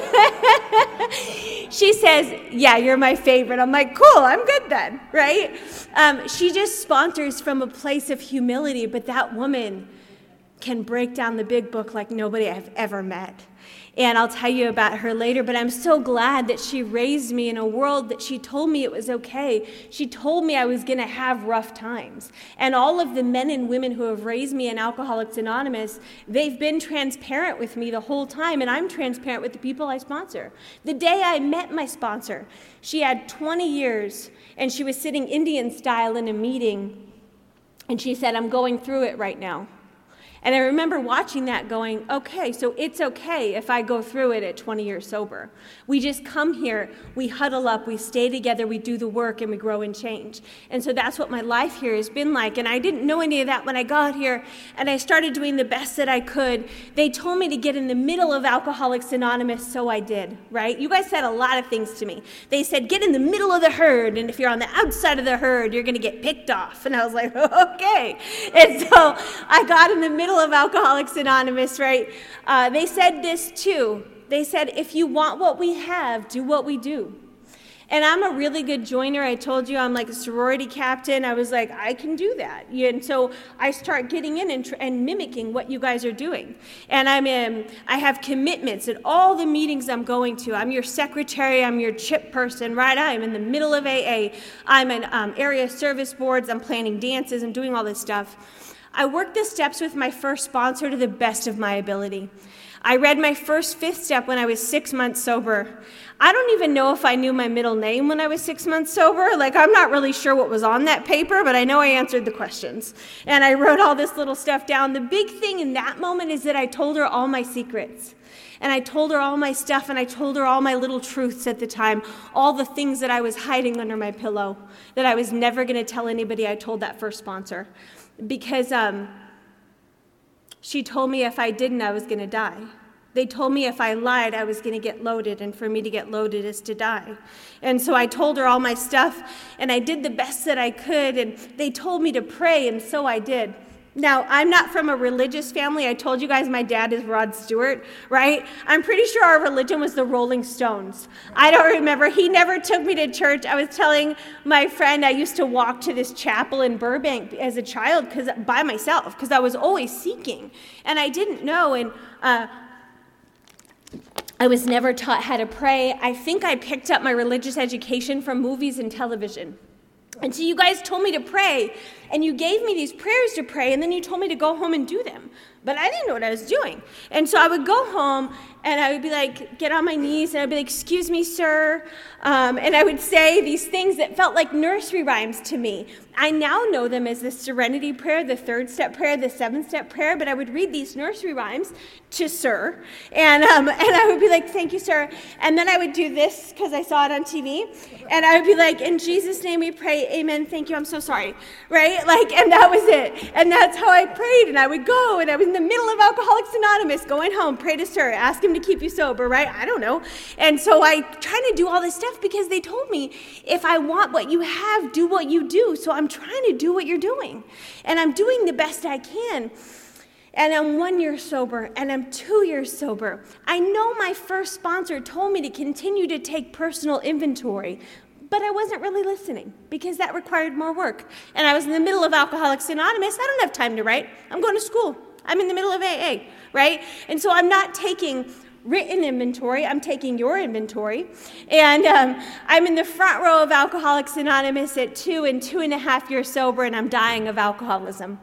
she says, yeah, you're my favorite. I'm like, cool, I'm good then, right? Um, she just sponsors from a place of humility, but that woman can break down the Big Book like nobody I've ever met. And I'll tell you about her later, but I'm so glad that she raised me in a world that she told me it was okay. She told me I was going to have rough times. And all of the men and women who have raised me in Alcoholics Anonymous, they've been transparent with me the whole time, and I'm transparent with the people I sponsor. The day I met my sponsor, she had twenty years, and she was sitting Indian style in a meeting, and she said, I'm going through it right now. And I remember watching that going, okay, so it's okay if I go through it at twenty years sober. We just come here, we huddle up, we stay together, we do the work, and we grow and change. And so that's what my life here has been like. And I didn't know any of that when I got here, and I started doing the best that I could. They told me to get in the middle of Alcoholics Anonymous, so I did, right? You guys said a lot of things to me. They said, get in the middle of the herd, and if you're on the outside of the herd, you're going to get picked off. And I was like, okay. And so I got in the middle of Alcoholics Anonymous, right? Uh, they said this too. They said, if you want what we have, do what we do. And I'm a really good joiner. I told you I'm like a sorority captain. I was like, I can do that. And so I start getting in and, tr- and mimicking what you guys are doing. And I'm in, I have commitments at all the meetings I'm going to. I'm your secretary. I'm your chip person, right? I'm in the middle of A A. I'm in um, area service boards. I'm planning dances. I'm doing all this stuff. I worked the steps with my first sponsor to the best of my ability. I read my first fifth step when I was six months sober. I don't even know if I knew my middle name when I was six months sober. Like, I'm not really sure what was on that paper, but I know I answered the questions. And I wrote all this little stuff down. The big thing in that moment is that I told her all my secrets. And I told her all my stuff, and I told her all my little truths at the time, all the things that I was hiding under my pillow, that I was never going to tell anybody. I told that first sponsor. Because um, she told me if I didn't, I was going to die. They told me if I lied, I was going to get loaded, and for me to get loaded is to die. And so I told her all my stuff, and I did the best that I could, and they told me to pray, and so I did. Now, I'm not from a religious family. I told you guys my dad is Rod Stewart, right? I'm pretty sure our religion was the Rolling Stones. I don't remember. He never took me to church. I was telling my friend I used to walk to this chapel in Burbank as a child because by myself because I was always seeking, and I didn't know, and uh, I was never taught how to pray. I think I picked up my religious education from movies and television. And so you guys told me to pray, and you gave me these prayers to pray, and then you told me to go home and do them. But I didn't know what I was doing. And so I would go home, and I would be like, get on my knees, and I'd be like, excuse me, sir. Um, and I would say these things that felt like nursery rhymes to me. I now know them as the Serenity Prayer, the third step prayer, the seventh step prayer, but I would read these nursery rhymes to sir. And, um, and I would be like, thank you, sir. And then I would do this because I saw it on T V. And I would be like, in Jesus' name we pray, amen, thank you, I'm so sorry. Right? Like, and that was it. And that's how I prayed. And I would go, and I was in the middle of Alcoholics Anonymous, going home, pray to sir, ask him to keep you sober, right? I don't know. And so I trying to do all this stuff because they told me, if I want what you have, do what you do. So I'm trying to do what you're doing. And I'm doing the best I can. And I'm one year sober, and I'm two years sober. I know my first sponsor told me to continue to take personal inventory, but I wasn't really listening because that required more work. And I was in the middle of Alcoholics Anonymous. I don't have time to write. I'm going to school. I'm in the middle of A A, right? And so I'm not taking written inventory. I'm taking your inventory. And um, I'm in the front row of Alcoholics Anonymous at two and two and a half years sober, and I'm dying of alcoholism.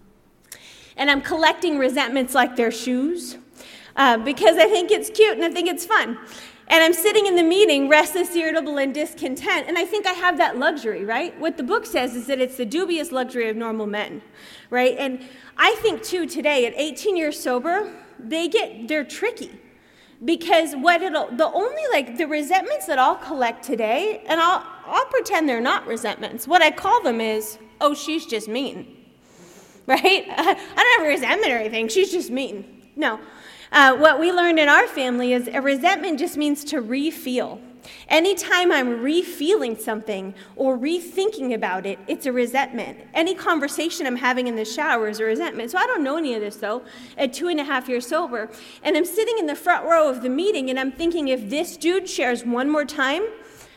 And I'm collecting resentments like they're shoes uh, because I think it's cute and I think it's fun. And I'm sitting in the meeting, restless, irritable, and discontent, and I think I have that luxury, right? What the book says is that it's the dubious luxury of normal men, right? And I think, too, today, at eighteen years sober, they get, they're tricky. Because what it'll, the only, like, the resentments that I'll collect today, and I'll, I'll pretend they're not resentments. What I call them is, oh, she's just mean, right? I don't have a resentment or anything. She's just mean. No. Uh, what we learned in our family is a resentment just means to re-feel. Anytime I'm re-feeling something or rethinking about it, it's a resentment. Any conversation I'm having in the shower is a resentment. So I don't know any of this, though, at two and a half years sober. And I'm sitting in the front row of the meeting, and I'm thinking, if this dude shares one more time,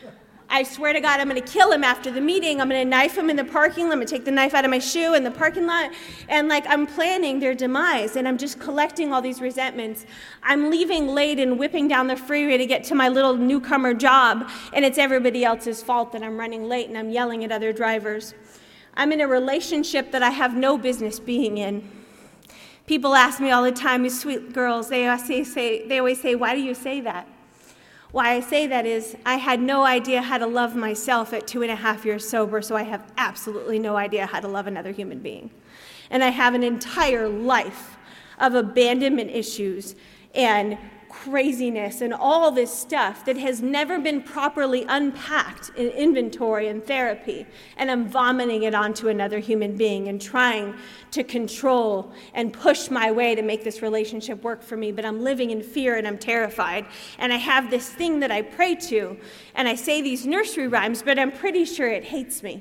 I swear to God, I'm going to kill him after the meeting. I'm going to knife him in the parking lot. I'm going to take the knife out of my shoe in the parking lot. And, like, I'm planning their demise, and I'm just collecting all these resentments. I'm leaving late and whipping down the freeway to get to my little newcomer job, and it's everybody else's fault that I'm running late, and I'm yelling at other drivers. I'm in a relationship that I have no business being in. People ask me all the time, these sweet girls, they always say, they always say, why do you say that? Why I say that is I had no idea how to love myself at two and a half years sober, so I have absolutely no idea how to love another human being. And I have an entire life of abandonment issues and craziness and all this stuff that has never been properly unpacked in inventory and therapy, and I'm vomiting it onto another human being and trying to control and push my way to make this relationship work for me, but I'm living in fear and I'm terrified, and I have this thing that I pray to, and I say these nursery rhymes, but I'm pretty sure it hates me.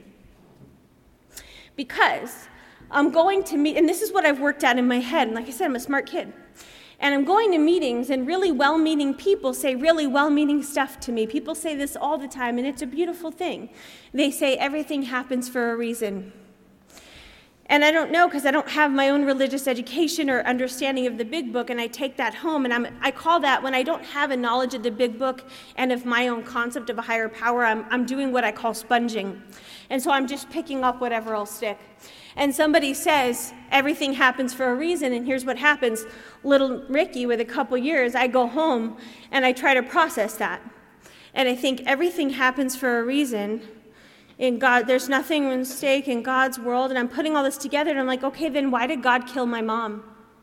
Because I'm going to meet, and this is what I've worked out in my head, and like I said, I'm a smart kid. And I'm going to meetings, and really well-meaning people say really well-meaning stuff to me. People say this all the time, and it's a beautiful thing. They say everything happens for a reason. And I don't know, because I don't have my own religious education or understanding of the big book, and I take that home, and I'm, I call that, when I don't have a knowledge of the big book and of my own concept of a higher power, I'm, I'm doing what I call sponging. And so I'm just picking up whatever will stick. And somebody says, everything happens for a reason, and here's what happens. Little Ricky, with a couple years, I go home, and I try to process that. And I think everything happens for a reason. In God, there's nothing at stake in God's world, and I'm putting all this together, and I'm like, okay, then why did God kill my mom?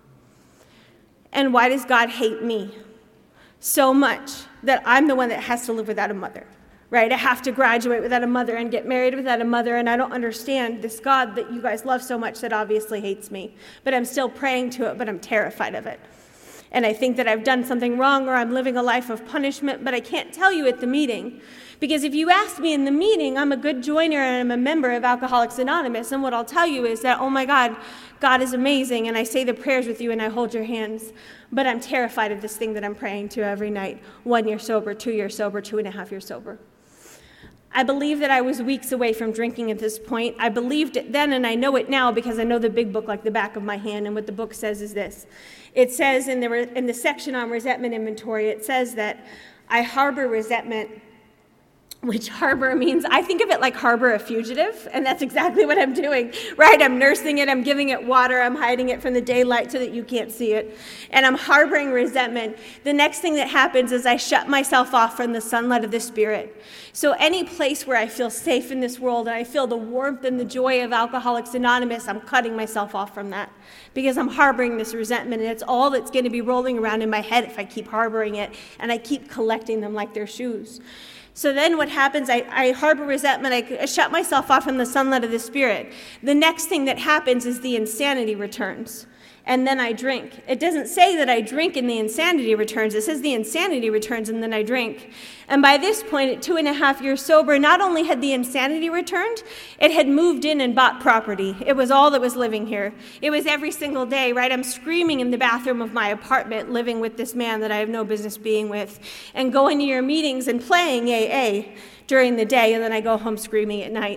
And why does God hate me so much that I'm the one that has to live without a mother? Right? I have to graduate without a mother and get married without a mother, and I don't understand this God that you guys love so much that obviously hates me. But I'm still praying to it, but I'm terrified of it. And I think that I've done something wrong, or I'm living a life of punishment, but I can't tell you at the meeting. Because if you ask me in the meeting, I'm a good joiner and I'm a member of Alcoholics Anonymous, and what I'll tell you is that, oh my God, God is amazing, and I say the prayers with you and I hold your hands. But I'm terrified of this thing that I'm praying to every night. One year sober, two years sober, two and a half years sober. I believe that I was weeks away from drinking at this point. I believed it then, and I know it now because I know the big book like the back of my hand, and what the book says is this. It says in the, in the section on resentment inventory, it says that I harbor resentment, which harbor means, I think of it like harbor a fugitive, and that's exactly what I'm doing, right? I'm nursing it, I'm giving it water, I'm hiding it from the daylight so that you can't see it, and I'm harboring resentment. The next thing that happens is I shut myself off from the sunlight of the Spirit. So any place where I feel safe in this world and I feel the warmth and the joy of Alcoholics Anonymous, I'm cutting myself off from that because I'm harboring this resentment, and it's all that's going to be rolling around in my head if I keep harboring it and I keep collecting them like they're shoes. So then what happens, I, I harbor resentment, I, I shut myself off from the sunlight of the Spirit. The next thing that happens is the insanity returns, and then I drink. It doesn't say that I drink and the insanity returns. It says the insanity returns and then I drink. And by this point, at two and a half years sober, not only had the insanity returned, it had moved in and bought property. It was all that was living here. It was every single day, right? I'm screaming in the bathroom of my apartment, living with this man that I have no business being with, and going to your meetings and playing A A during the day, and then I go home screaming at night.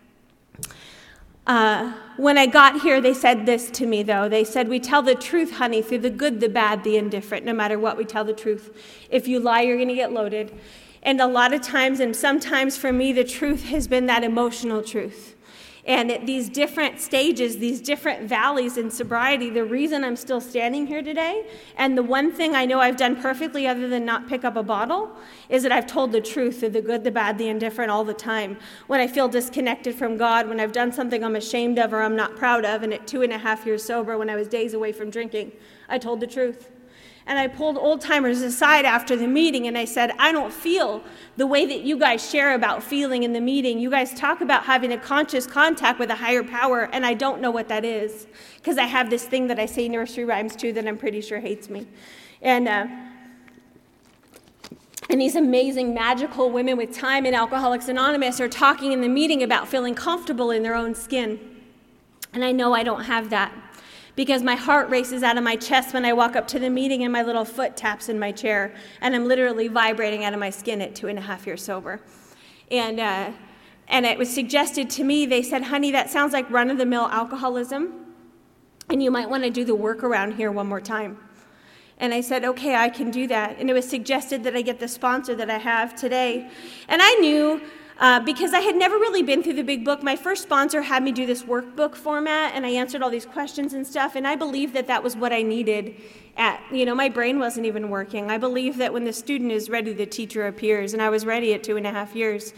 Uh, when I got here, they said this to me, though. They said, we tell the truth, honey, through the good, the bad, the indifferent. No matter what, we tell the truth. If you lie, you're going to get loaded. And a lot of times, and sometimes for me, the truth has been that emotional truth. And at these different stages, these different valleys in sobriety, the reason I'm still standing here today, and the one thing I know I've done perfectly other than not pick up a bottle, is that I've told the truth of the good, the bad, the indifferent all the time. When I feel disconnected from God, when I've done something I'm ashamed of or I'm not proud of, and at two and a half years sober, when I was days away from drinking, I told the truth. And I pulled old-timers aside after the meeting, and I said, I don't feel the way that you guys share about feeling in the meeting. You guys talk about having a conscious contact with a higher power, and I don't know what that is, because I have this thing that I say nursery rhymes to that I'm pretty sure hates me. And uh, and these amazing, magical women with time in Alcoholics Anonymous are talking in the meeting about feeling comfortable in their own skin. And I know I don't have that, because my heart races out of my chest when I walk up to the meeting and my little foot taps in my chair, and I'm literally vibrating out of my skin at two and a half years sober. And uh, and it was suggested to me, they said, honey, that sounds like run-of-the-mill alcoholism, and you might want to do the work around here one more time. And I said, okay, I can do that. And it was suggested that I get the sponsor that I have today. And I knew, Uh, because I had never really been through the big book. My first sponsor had me do this workbook format, and I answered all these questions and stuff, and I believed that that was what I needed. At, you know, my brain wasn't even working. I believe that when the student is ready, the teacher appears, and I was ready at two and a half years.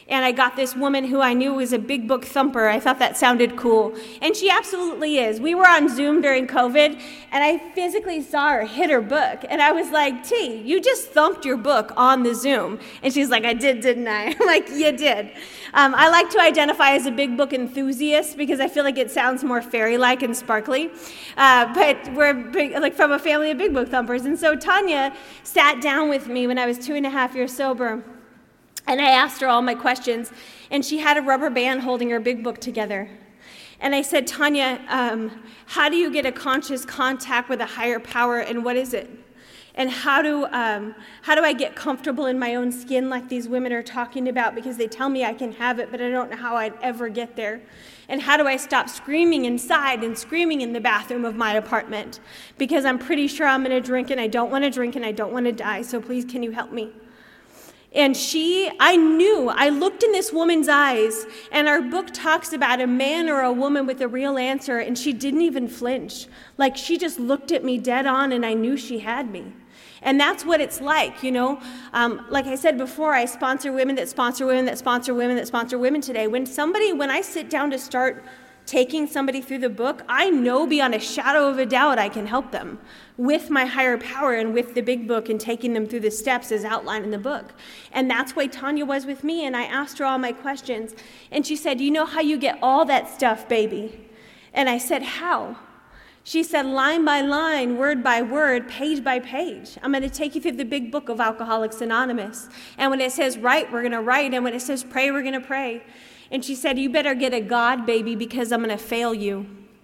And I got this woman who I knew was a big book thumper. I thought that sounded cool. And she absolutely is. We were on Zoom during COVID, and I physically saw her hit her book. And I was like, T, you just thumped your book on the Zoom. And she's like, I did, didn't I? I'm like, you did. Um, I like to identify as a big book enthusiast because I feel like it sounds more fairy-like and sparkly. Uh, but we're big, like from a family of big book thumpers. And so Tanya sat down with me when I was two and a half years sober. And I asked her all my questions, and she had a rubber band holding her big book together. And I said, Tanya, um, how do you get a conscious contact with a higher power, and what is it? And how do um, how do I get comfortable in my own skin like these women are talking about, because they tell me I can have it, but I don't know how I'd ever get there? And how do I stop screaming inside and screaming in the bathroom of my apartment? Because I'm pretty sure I'm going to drink, and I don't want to drink, and I don't want to die, so please, can you help me? And she, I knew, I looked in this woman's eyes, and our book talks about a man or a woman with a real answer, and she didn't even flinch. Like, she just looked at me dead on, and I knew she had me. And that's what it's like, you know. Um, like I said before, I sponsor women that sponsor women that sponsor women that sponsor women today. When somebody, when I sit down to start taking somebody through the book, I know beyond a shadow of a doubt I can help them with my higher power and with the big book and taking them through the steps as outlined in the book. And that's why Tanya was with me, and I asked her all my questions. And she said, you know how you get all that stuff, baby? And I said, how? She said, line by line, word by word, page by page. I'm going to take you through the big book of Alcoholics Anonymous. And when it says write, we're going to write. And when it says pray, we're going to pray. And she said, you better get a God, baby, because I'm going to fail you.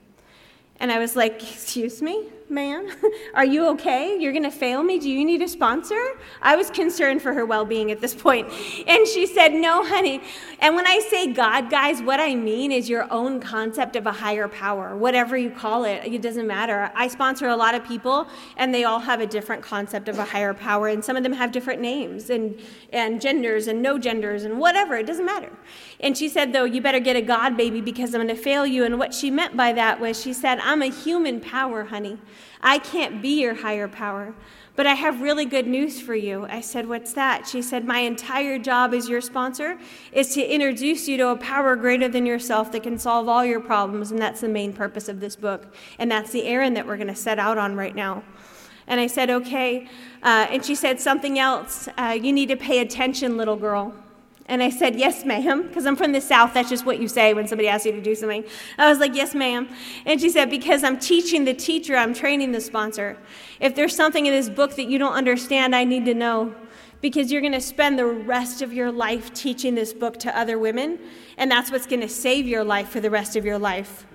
And I was like, excuse me, ma'am? Are you okay? You're going to fail me? Do you need a sponsor? I was concerned for her well-being at this point. And she said, no, honey. And when I say God, guys, what I mean is your own concept of a higher power, whatever you call it. It doesn't matter. I sponsor a lot of people, and they all have a different concept of a higher power. And some of them have different names and, and genders and no genders and whatever. It doesn't matter. And she said, though, you better get a God, baby, because I'm going to fail you. And what she meant by that was, she said, I'm a human power, honey. I can't be your higher power, but I have really good news for you. I said, what's that? She said, my entire job as your sponsor is to introduce you to a power greater than yourself that can solve all your problems, and that's the main purpose of this book, and that's the errand that we're going to set out on right now. And I said, okay. Uh, and she said something else. Uh, you need to pay attention, little girl. And I said, yes, ma'am, because I'm from the South. That's just what you say when somebody asks you to do something. I was like, yes, ma'am. And she said, because I'm teaching the teacher, I'm training the sponsor. If there's something in this book that you don't understand, I need to know, because you're going to spend the rest of your life teaching this book to other women, and that's what's going to save your life for the rest of your life.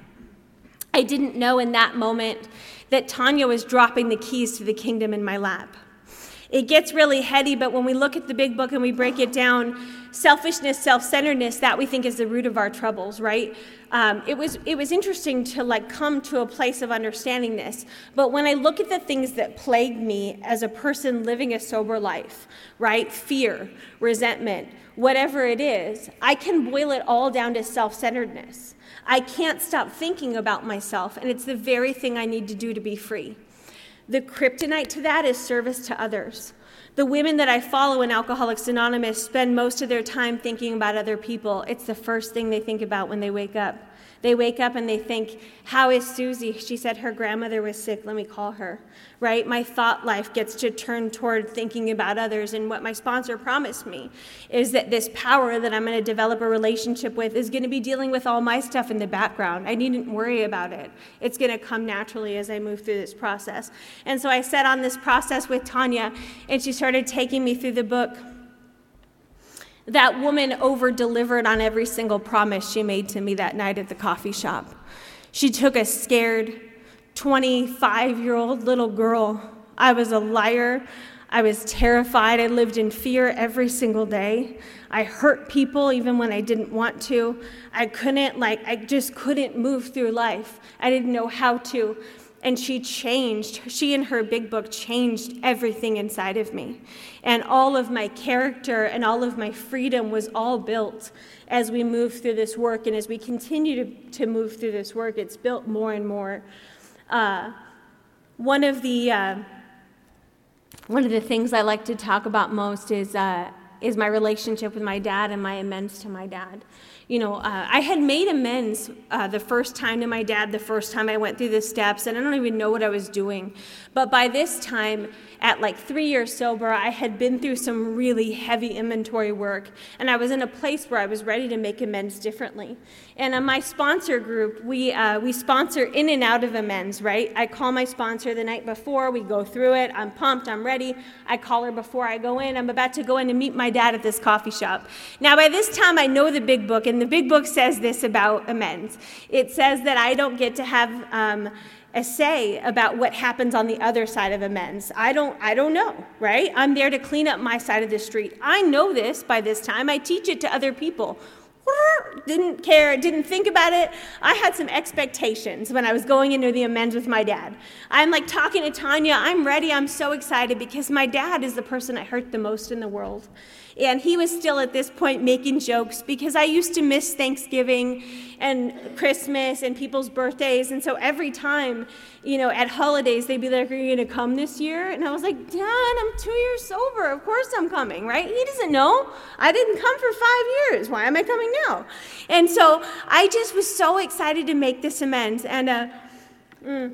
I didn't know in that moment that Tanya was dropping the keys to the kingdom in my lap. It gets really heady, but when we look at the big book and we break it down, selfishness, self-centeredness, that we think is the root of our troubles, right? Um, it was it was interesting to like come to a place of understanding this. But when I look at the things that plague me as a person living a sober life, right? Fear, resentment, whatever it is, I can boil it all down to self-centeredness. I can't stop thinking about myself, and it's the very thing I need to do to be free. The kryptonite to that is service to others. The women that I follow in Alcoholics Anonymous spend most of their time thinking about other people. It's the first thing they think about when they wake up. They wake up and they think, how is Susie? She said her grandmother was sick. Let me call her, right? My thought life gets to turn toward thinking about others. And what my sponsor promised me is that this power that I'm going to develop a relationship with is going to be dealing with all my stuff in the background. I needn't worry about it. It's going to come naturally as I move through this process. And so I set on this process with Tanya, and she started taking me through the book. That woman over-delivered on every single promise she made to me that night at the coffee shop. She took a scared twenty-five-year-old little girl. I was a liar. I was terrified. I lived in fear every single day. I hurt people even when I didn't want to. I couldn't, like, I just couldn't move through life. I didn't know how to. And she changed, she and her big book changed everything inside of me. And all of my character and all of my freedom was all built as we move through this work. And as we continue to, to move through this work, it's built more and more. Uh, one of the uh, one of the things I like to talk about most is uh, is my relationship with my dad and my amends to my dad. You know, uh, I had made amends uh, the first time to my dad, the first time I went through the steps, and I don't even know what I was doing. But by this time, at like three years sober, I had been through some really heavy inventory work, and I was in a place where I was ready to make amends differently. And on my sponsor group, we uh, we sponsor in and out of amends, right? I call my sponsor the night before, we go through it, I'm pumped, I'm ready. I call her before I go in, I'm about to go in and meet my dad at this coffee shop. Now, by this time, I know the big book, and the big book says this about amends. It says that I don't get to have um, a say about what happens on the other side of amends. I don't I don't know, right? I'm there to clean up my side of the street. I know this by this time. I teach it to other people. Didn't care, didn't think about it. I had some expectations when I was going into the amends with my dad. I'm like talking to Tanya, I'm ready, I'm so excited because my dad is the person I hurt the most in the world. And he was still at this point making jokes because I used to miss Thanksgiving and Christmas and people's birthdays. And so every time, you know, at holidays, they'd be like, are you going to come this year? And I was like, Dad, I'm two years sober. Of course I'm coming, right? He doesn't know. I didn't come for five years. Why am I coming now? And so I just was so excited to make this amends. And uh, mm,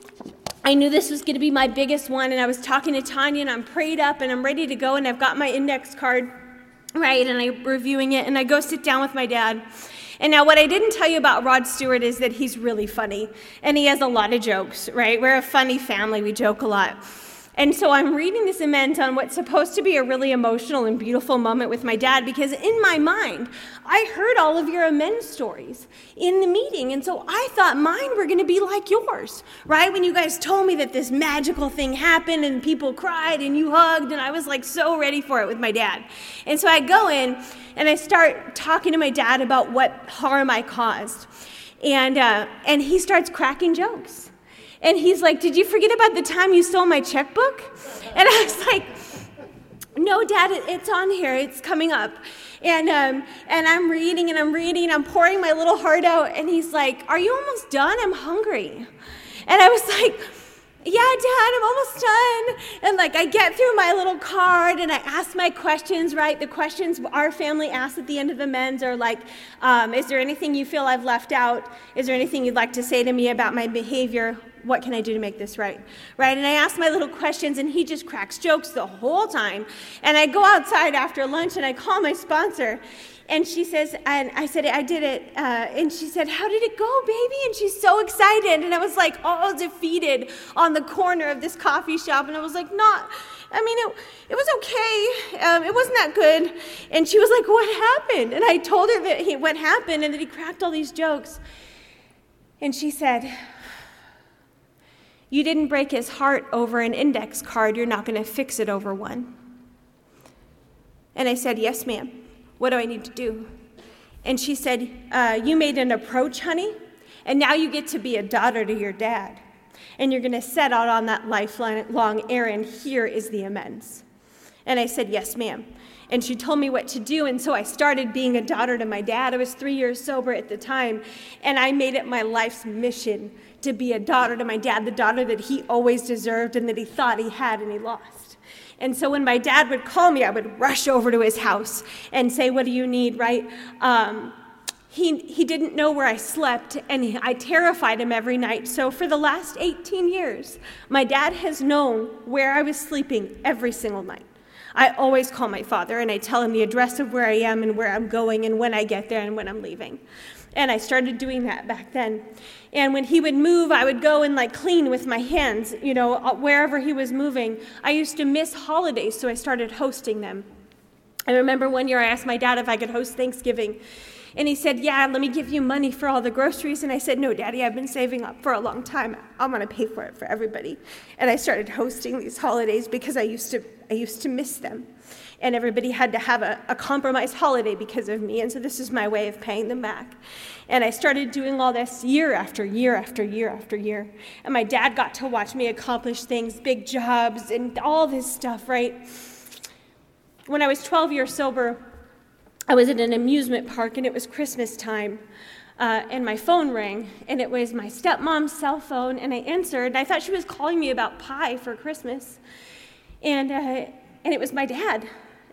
I knew this was going to be my biggest one, and I was talking to Tanya, and I'm prayed up, and I'm ready to go, and I've got my index card, right, and I'm reviewing it, and I go sit down with my dad. And now what I didn't tell you about Rod Stewart is that he's really funny, and he has a lot of jokes, right? We're a funny family. We joke a lot. And so I'm reading this amends on what's supposed to be a really emotional and beautiful moment with my dad, because in my mind, I heard all of your amends stories in the meeting. And so I thought mine were going to be like yours, right? When you guys told me that this magical thing happened and people cried and you hugged, and I was like so ready for it with my dad. And so I go in and I start talking to my dad about what harm I caused. And, uh, and he starts cracking jokes. And he's like, did you forget about the time you stole my checkbook? And I was like, no, Dad, it, it's on here. It's coming up. And um, and I'm reading and I'm reading. I'm pouring my little heart out. And he's like, are you almost done? I'm hungry. And I was like, yeah, Dad, I'm almost done. And like I get through my little card and I ask my questions, right? The questions our family asks at the end of the amends are like, um, is there anything you feel I've left out? Is there anything you'd like to say to me about my behavior? What can I do to make this right? Right? And I ask my little questions, and he just cracks jokes the whole time. And I go outside after lunch, and I call my sponsor, and she says, and I said, I did it. Uh, and she said, how did it go, baby? And she's so excited. And I was like all defeated on the corner of this coffee shop. And I was like, not, I mean, it, it was okay. Um, it wasn't that good. And she was like, what happened? And I told her that he, what happened and that he cracked all these jokes. And she said, you didn't break his heart over an index card. You're not going to fix it over one. And I said, yes, ma'am. What do I need to do? And she said, uh, you made an approach, honey, and now you get to be a daughter to your dad. And you're going to set out on that lifelong errand. Here is the amends. And I said, yes, ma'am. And she told me what to do, and so I started being a daughter to my dad. I was three years sober at the time, and I made it my life's mission to be a daughter to my dad, the daughter that he always deserved and that he thought he had and he lost. And so when my dad would call me, I would rush over to his house and say, what do you need, right? Um, he, he didn't know where I slept, and he, I terrified him every night. So for the last eighteen years, my dad has known where I was sleeping every single night. I always call my father, and I tell him the address of where I am and where I'm going and when I get there and when I'm leaving. And I started doing that back then. And when he would move, I would go and like clean with my hands, you know, wherever he was moving. I used to miss holidays, so I started hosting them. I remember one year I asked my dad if I could host Thanksgiving. And he said, yeah, let me give you money for all the groceries. And I said, no, Daddy, I've been saving up for a long time. I'm going to pay for it for everybody. And I started hosting these holidays because I used to I used to miss them. And everybody had to have a, a compromised holiday because of me. And so this is my way of paying them back. And I started doing all this year after year after year after year. And my dad got to watch me accomplish things, big jobs and all this stuff, right? When I was twelve years sober, I was at an amusement park, and it was Christmas time, uh, and my phone rang, and it was my stepmom's cell phone, and I answered, and I thought she was calling me about pie for Christmas, and uh, and it was my dad,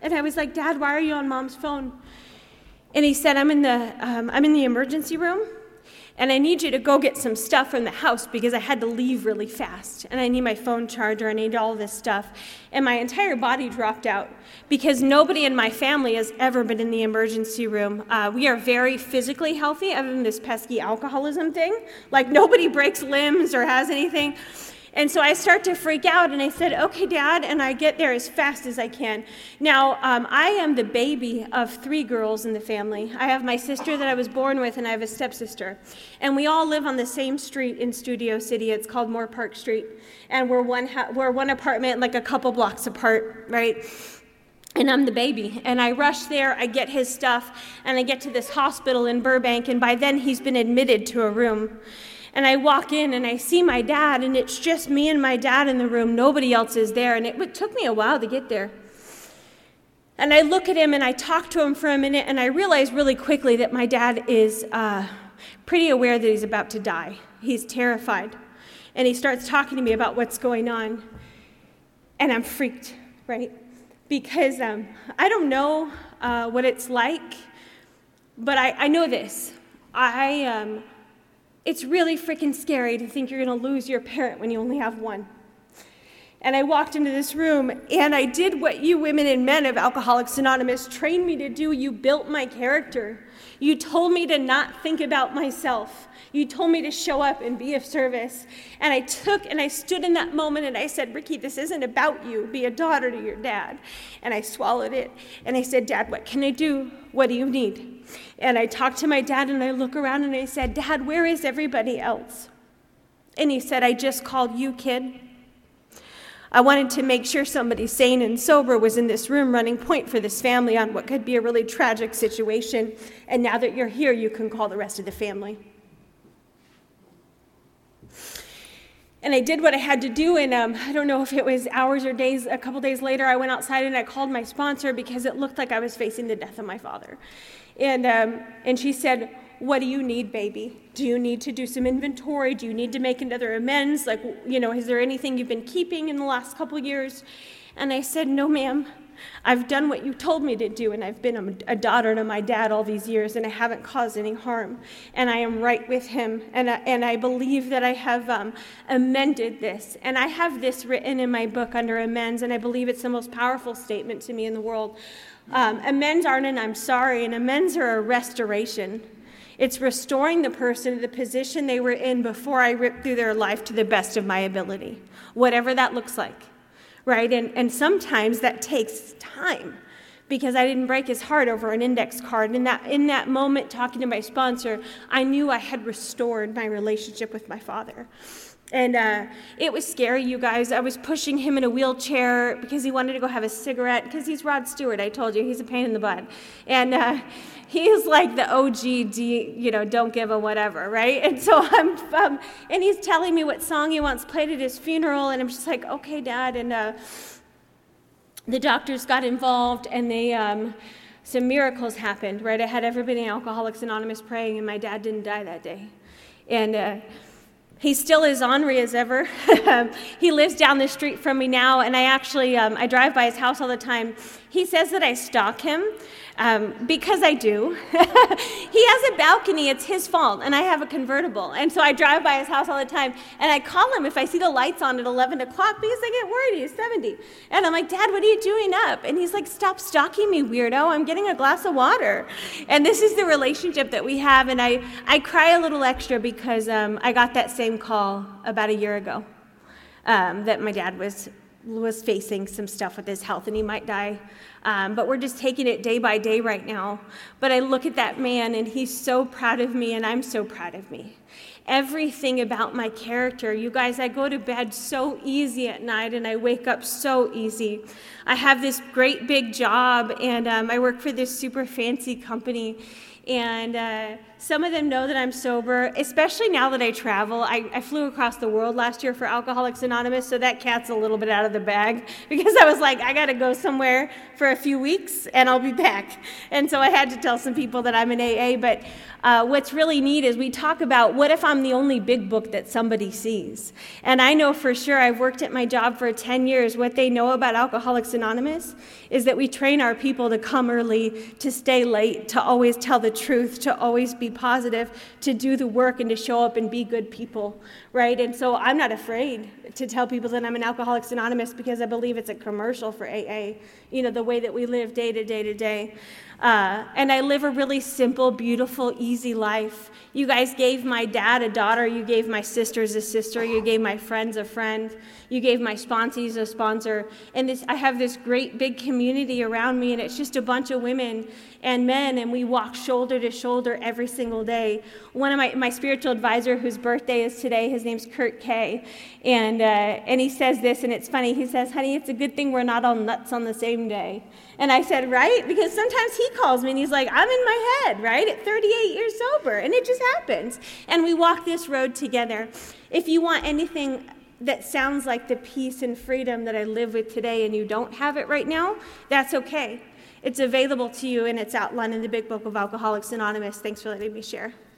And I was like, Dad, why are you on Mom's phone? And he said, I'm in the um, I'm in the emergency room, and I need you to go get some stuff from the house because I had to leave really fast, and I need my phone charger, I need all this stuff. And my entire body dropped out because nobody in my family has ever been in the emergency room. Uh, we are very physically healthy other than this pesky alcoholism thing. Like, nobody breaks limbs or has anything. And so I start to freak out, and I said, okay, Dad, and I get there as fast as I can. Now, um, I am the baby of three girls in the family. I have my sister that I was born with, and I have a stepsister. And we all live on the same street in Studio City. It's called Moore Park Street. And we're one, ha- we're one apartment, like a couple blocks apart, right? And I'm the baby. And I rush there, I get his stuff, and I get to this hospital in Burbank, and by then he's been admitted to a room. And I walk in and I see my dad, and it's just me and my dad in the room. Nobody else is there. And it took me a while to get there. And I look at him and I talk to him for a minute, and I realize really quickly that my dad is uh, pretty aware that he's about to die. He's terrified. And he starts talking to me about what's going on. And I'm freaked, right? Because um, I don't know uh, what it's like, but I, I know this. I... Um, It's really freaking scary to think you're going to lose your parent when you only have one. And I walked into this room, and I did what you women and men of Alcoholics Anonymous trained me to do. You built my character. You told me to not think about myself. You told me to show up and be of service. And I took and I stood in that moment, and I said, Ricky, this isn't about you. Be a daughter to your dad. And I swallowed it. And I said, Dad, what can I do? What do you need? And I talked to my dad, and I look around, and I said, Dad, where is everybody else? And he said, I just called you, kid. I wanted to make sure somebody sane and sober was in this room running point for this family on what could be a really tragic situation. And now that you're here, you can call the rest of the family. And I did what I had to do, and um, I don't know if it was hours or days, a couple days later, I went outside and I called my sponsor because it looked like I was facing the death of my father. And um, and she said, what do you need, baby? Do you need to do some inventory? Do you need to make another amends? Like, you know, is there anything you've been keeping in the last couple of years? And I said, no, ma'am. I've done what you told me to do, and I've been a, a daughter to my dad all these years, and I haven't caused any harm, and I am right with him, and I, and I believe that I have um, amended this, and I have this written in my book under amends, and I believe it's the most powerful statement to me in the world. Um, amends aren't an I'm sorry, and amends are a restoration. It's restoring the person to the position they were in before I ripped through their life to the best of my ability, whatever that looks like. Right? And and sometimes that takes time because I didn't break his heart over an index card. In that, in that moment, talking to my sponsor, I knew I had restored my relationship with my father. And uh, it was scary, you guys. I was pushing him in a wheelchair because he wanted to go have a cigarette because he's Rod Stewart, I told you. He's a pain in the butt. And uh, he's like the O G, D, you know, don't give a whatever, right? And so I'm, um, and he's telling me what song he wants played at his funeral, and I'm just like, okay, Dad. And uh, the doctors got involved, and they, um, some miracles happened, right? I had everybody in Alcoholics Anonymous praying, and my dad didn't die that day. And uh, he's still as ornery as ever. He lives down the street from me now, and I actually, um, I drive by his house all the time. He says that I stalk him. Um, because I do. He has a balcony, it's his fault, and I have a convertible. And so I drive by his house all the time, and I call him if I see the lights on at eleven o'clock because I get worried, he's seventy. And I'm like, Dad, what are you doing up? And he's like, stop stalking me, weirdo, I'm getting a glass of water. And this is the relationship that we have, and I, I cry a little extra because um, I got that same call about a year ago um, that my dad was was facing some stuff with his health, and he might die. Um, but we're just taking it day by day right now. But I look at that man, and he's so proud of me, and I'm so proud of me. Everything about my character, you guys, I go to bed so easy at night, and I wake up so easy. I have this great big job, and um, I work for this super fancy company. And uh, Some of them know that I'm sober, especially now that I travel. I, I flew across the world last year for Alcoholics Anonymous, so that cat's a little bit out of the bag because I was like, I got to go somewhere for a few weeks and I'll be back. And so I had to tell some people that I'm in A A, but uh, what's really neat is we talk about what if I'm the only big book that somebody sees. And I know for sure, I've worked at my job for ten years, what they know about Alcoholics Anonymous is that we train our people to come early, to stay late, to always tell the truth, to always be positive, to do the work and to show up and be good people, right? And so I'm not afraid to tell people that I'm an Alcoholics Anonymous because I believe it's a commercial for A A, you know, the way that we live day to day to day. Uh, and I live a really simple, beautiful, easy life. You guys gave my dad a daughter, you gave my sisters a sister, you gave my friends a friend, you gave my sponsees a sponsor, and this, I have this great big community around me, and it's just a bunch of women and men, and we walk shoulder to shoulder every single day. One of my, my spiritual advisor, whose birthday is today, his name's Kurt Kay, and, uh, and he says this, and it's funny, he says, honey, it's a good thing we're not all nuts on the same day. And I said, right? Because sometimes he calls me and he's like, I'm in my head, right? At thirty-eight years sober. And it just happens. And we walk this road together. If you want anything that sounds like the peace and freedom that I live with today and you don't have it right now, that's okay. It's available to you and it's outlined in the Big Book of Alcoholics Anonymous. Thanks for letting me share.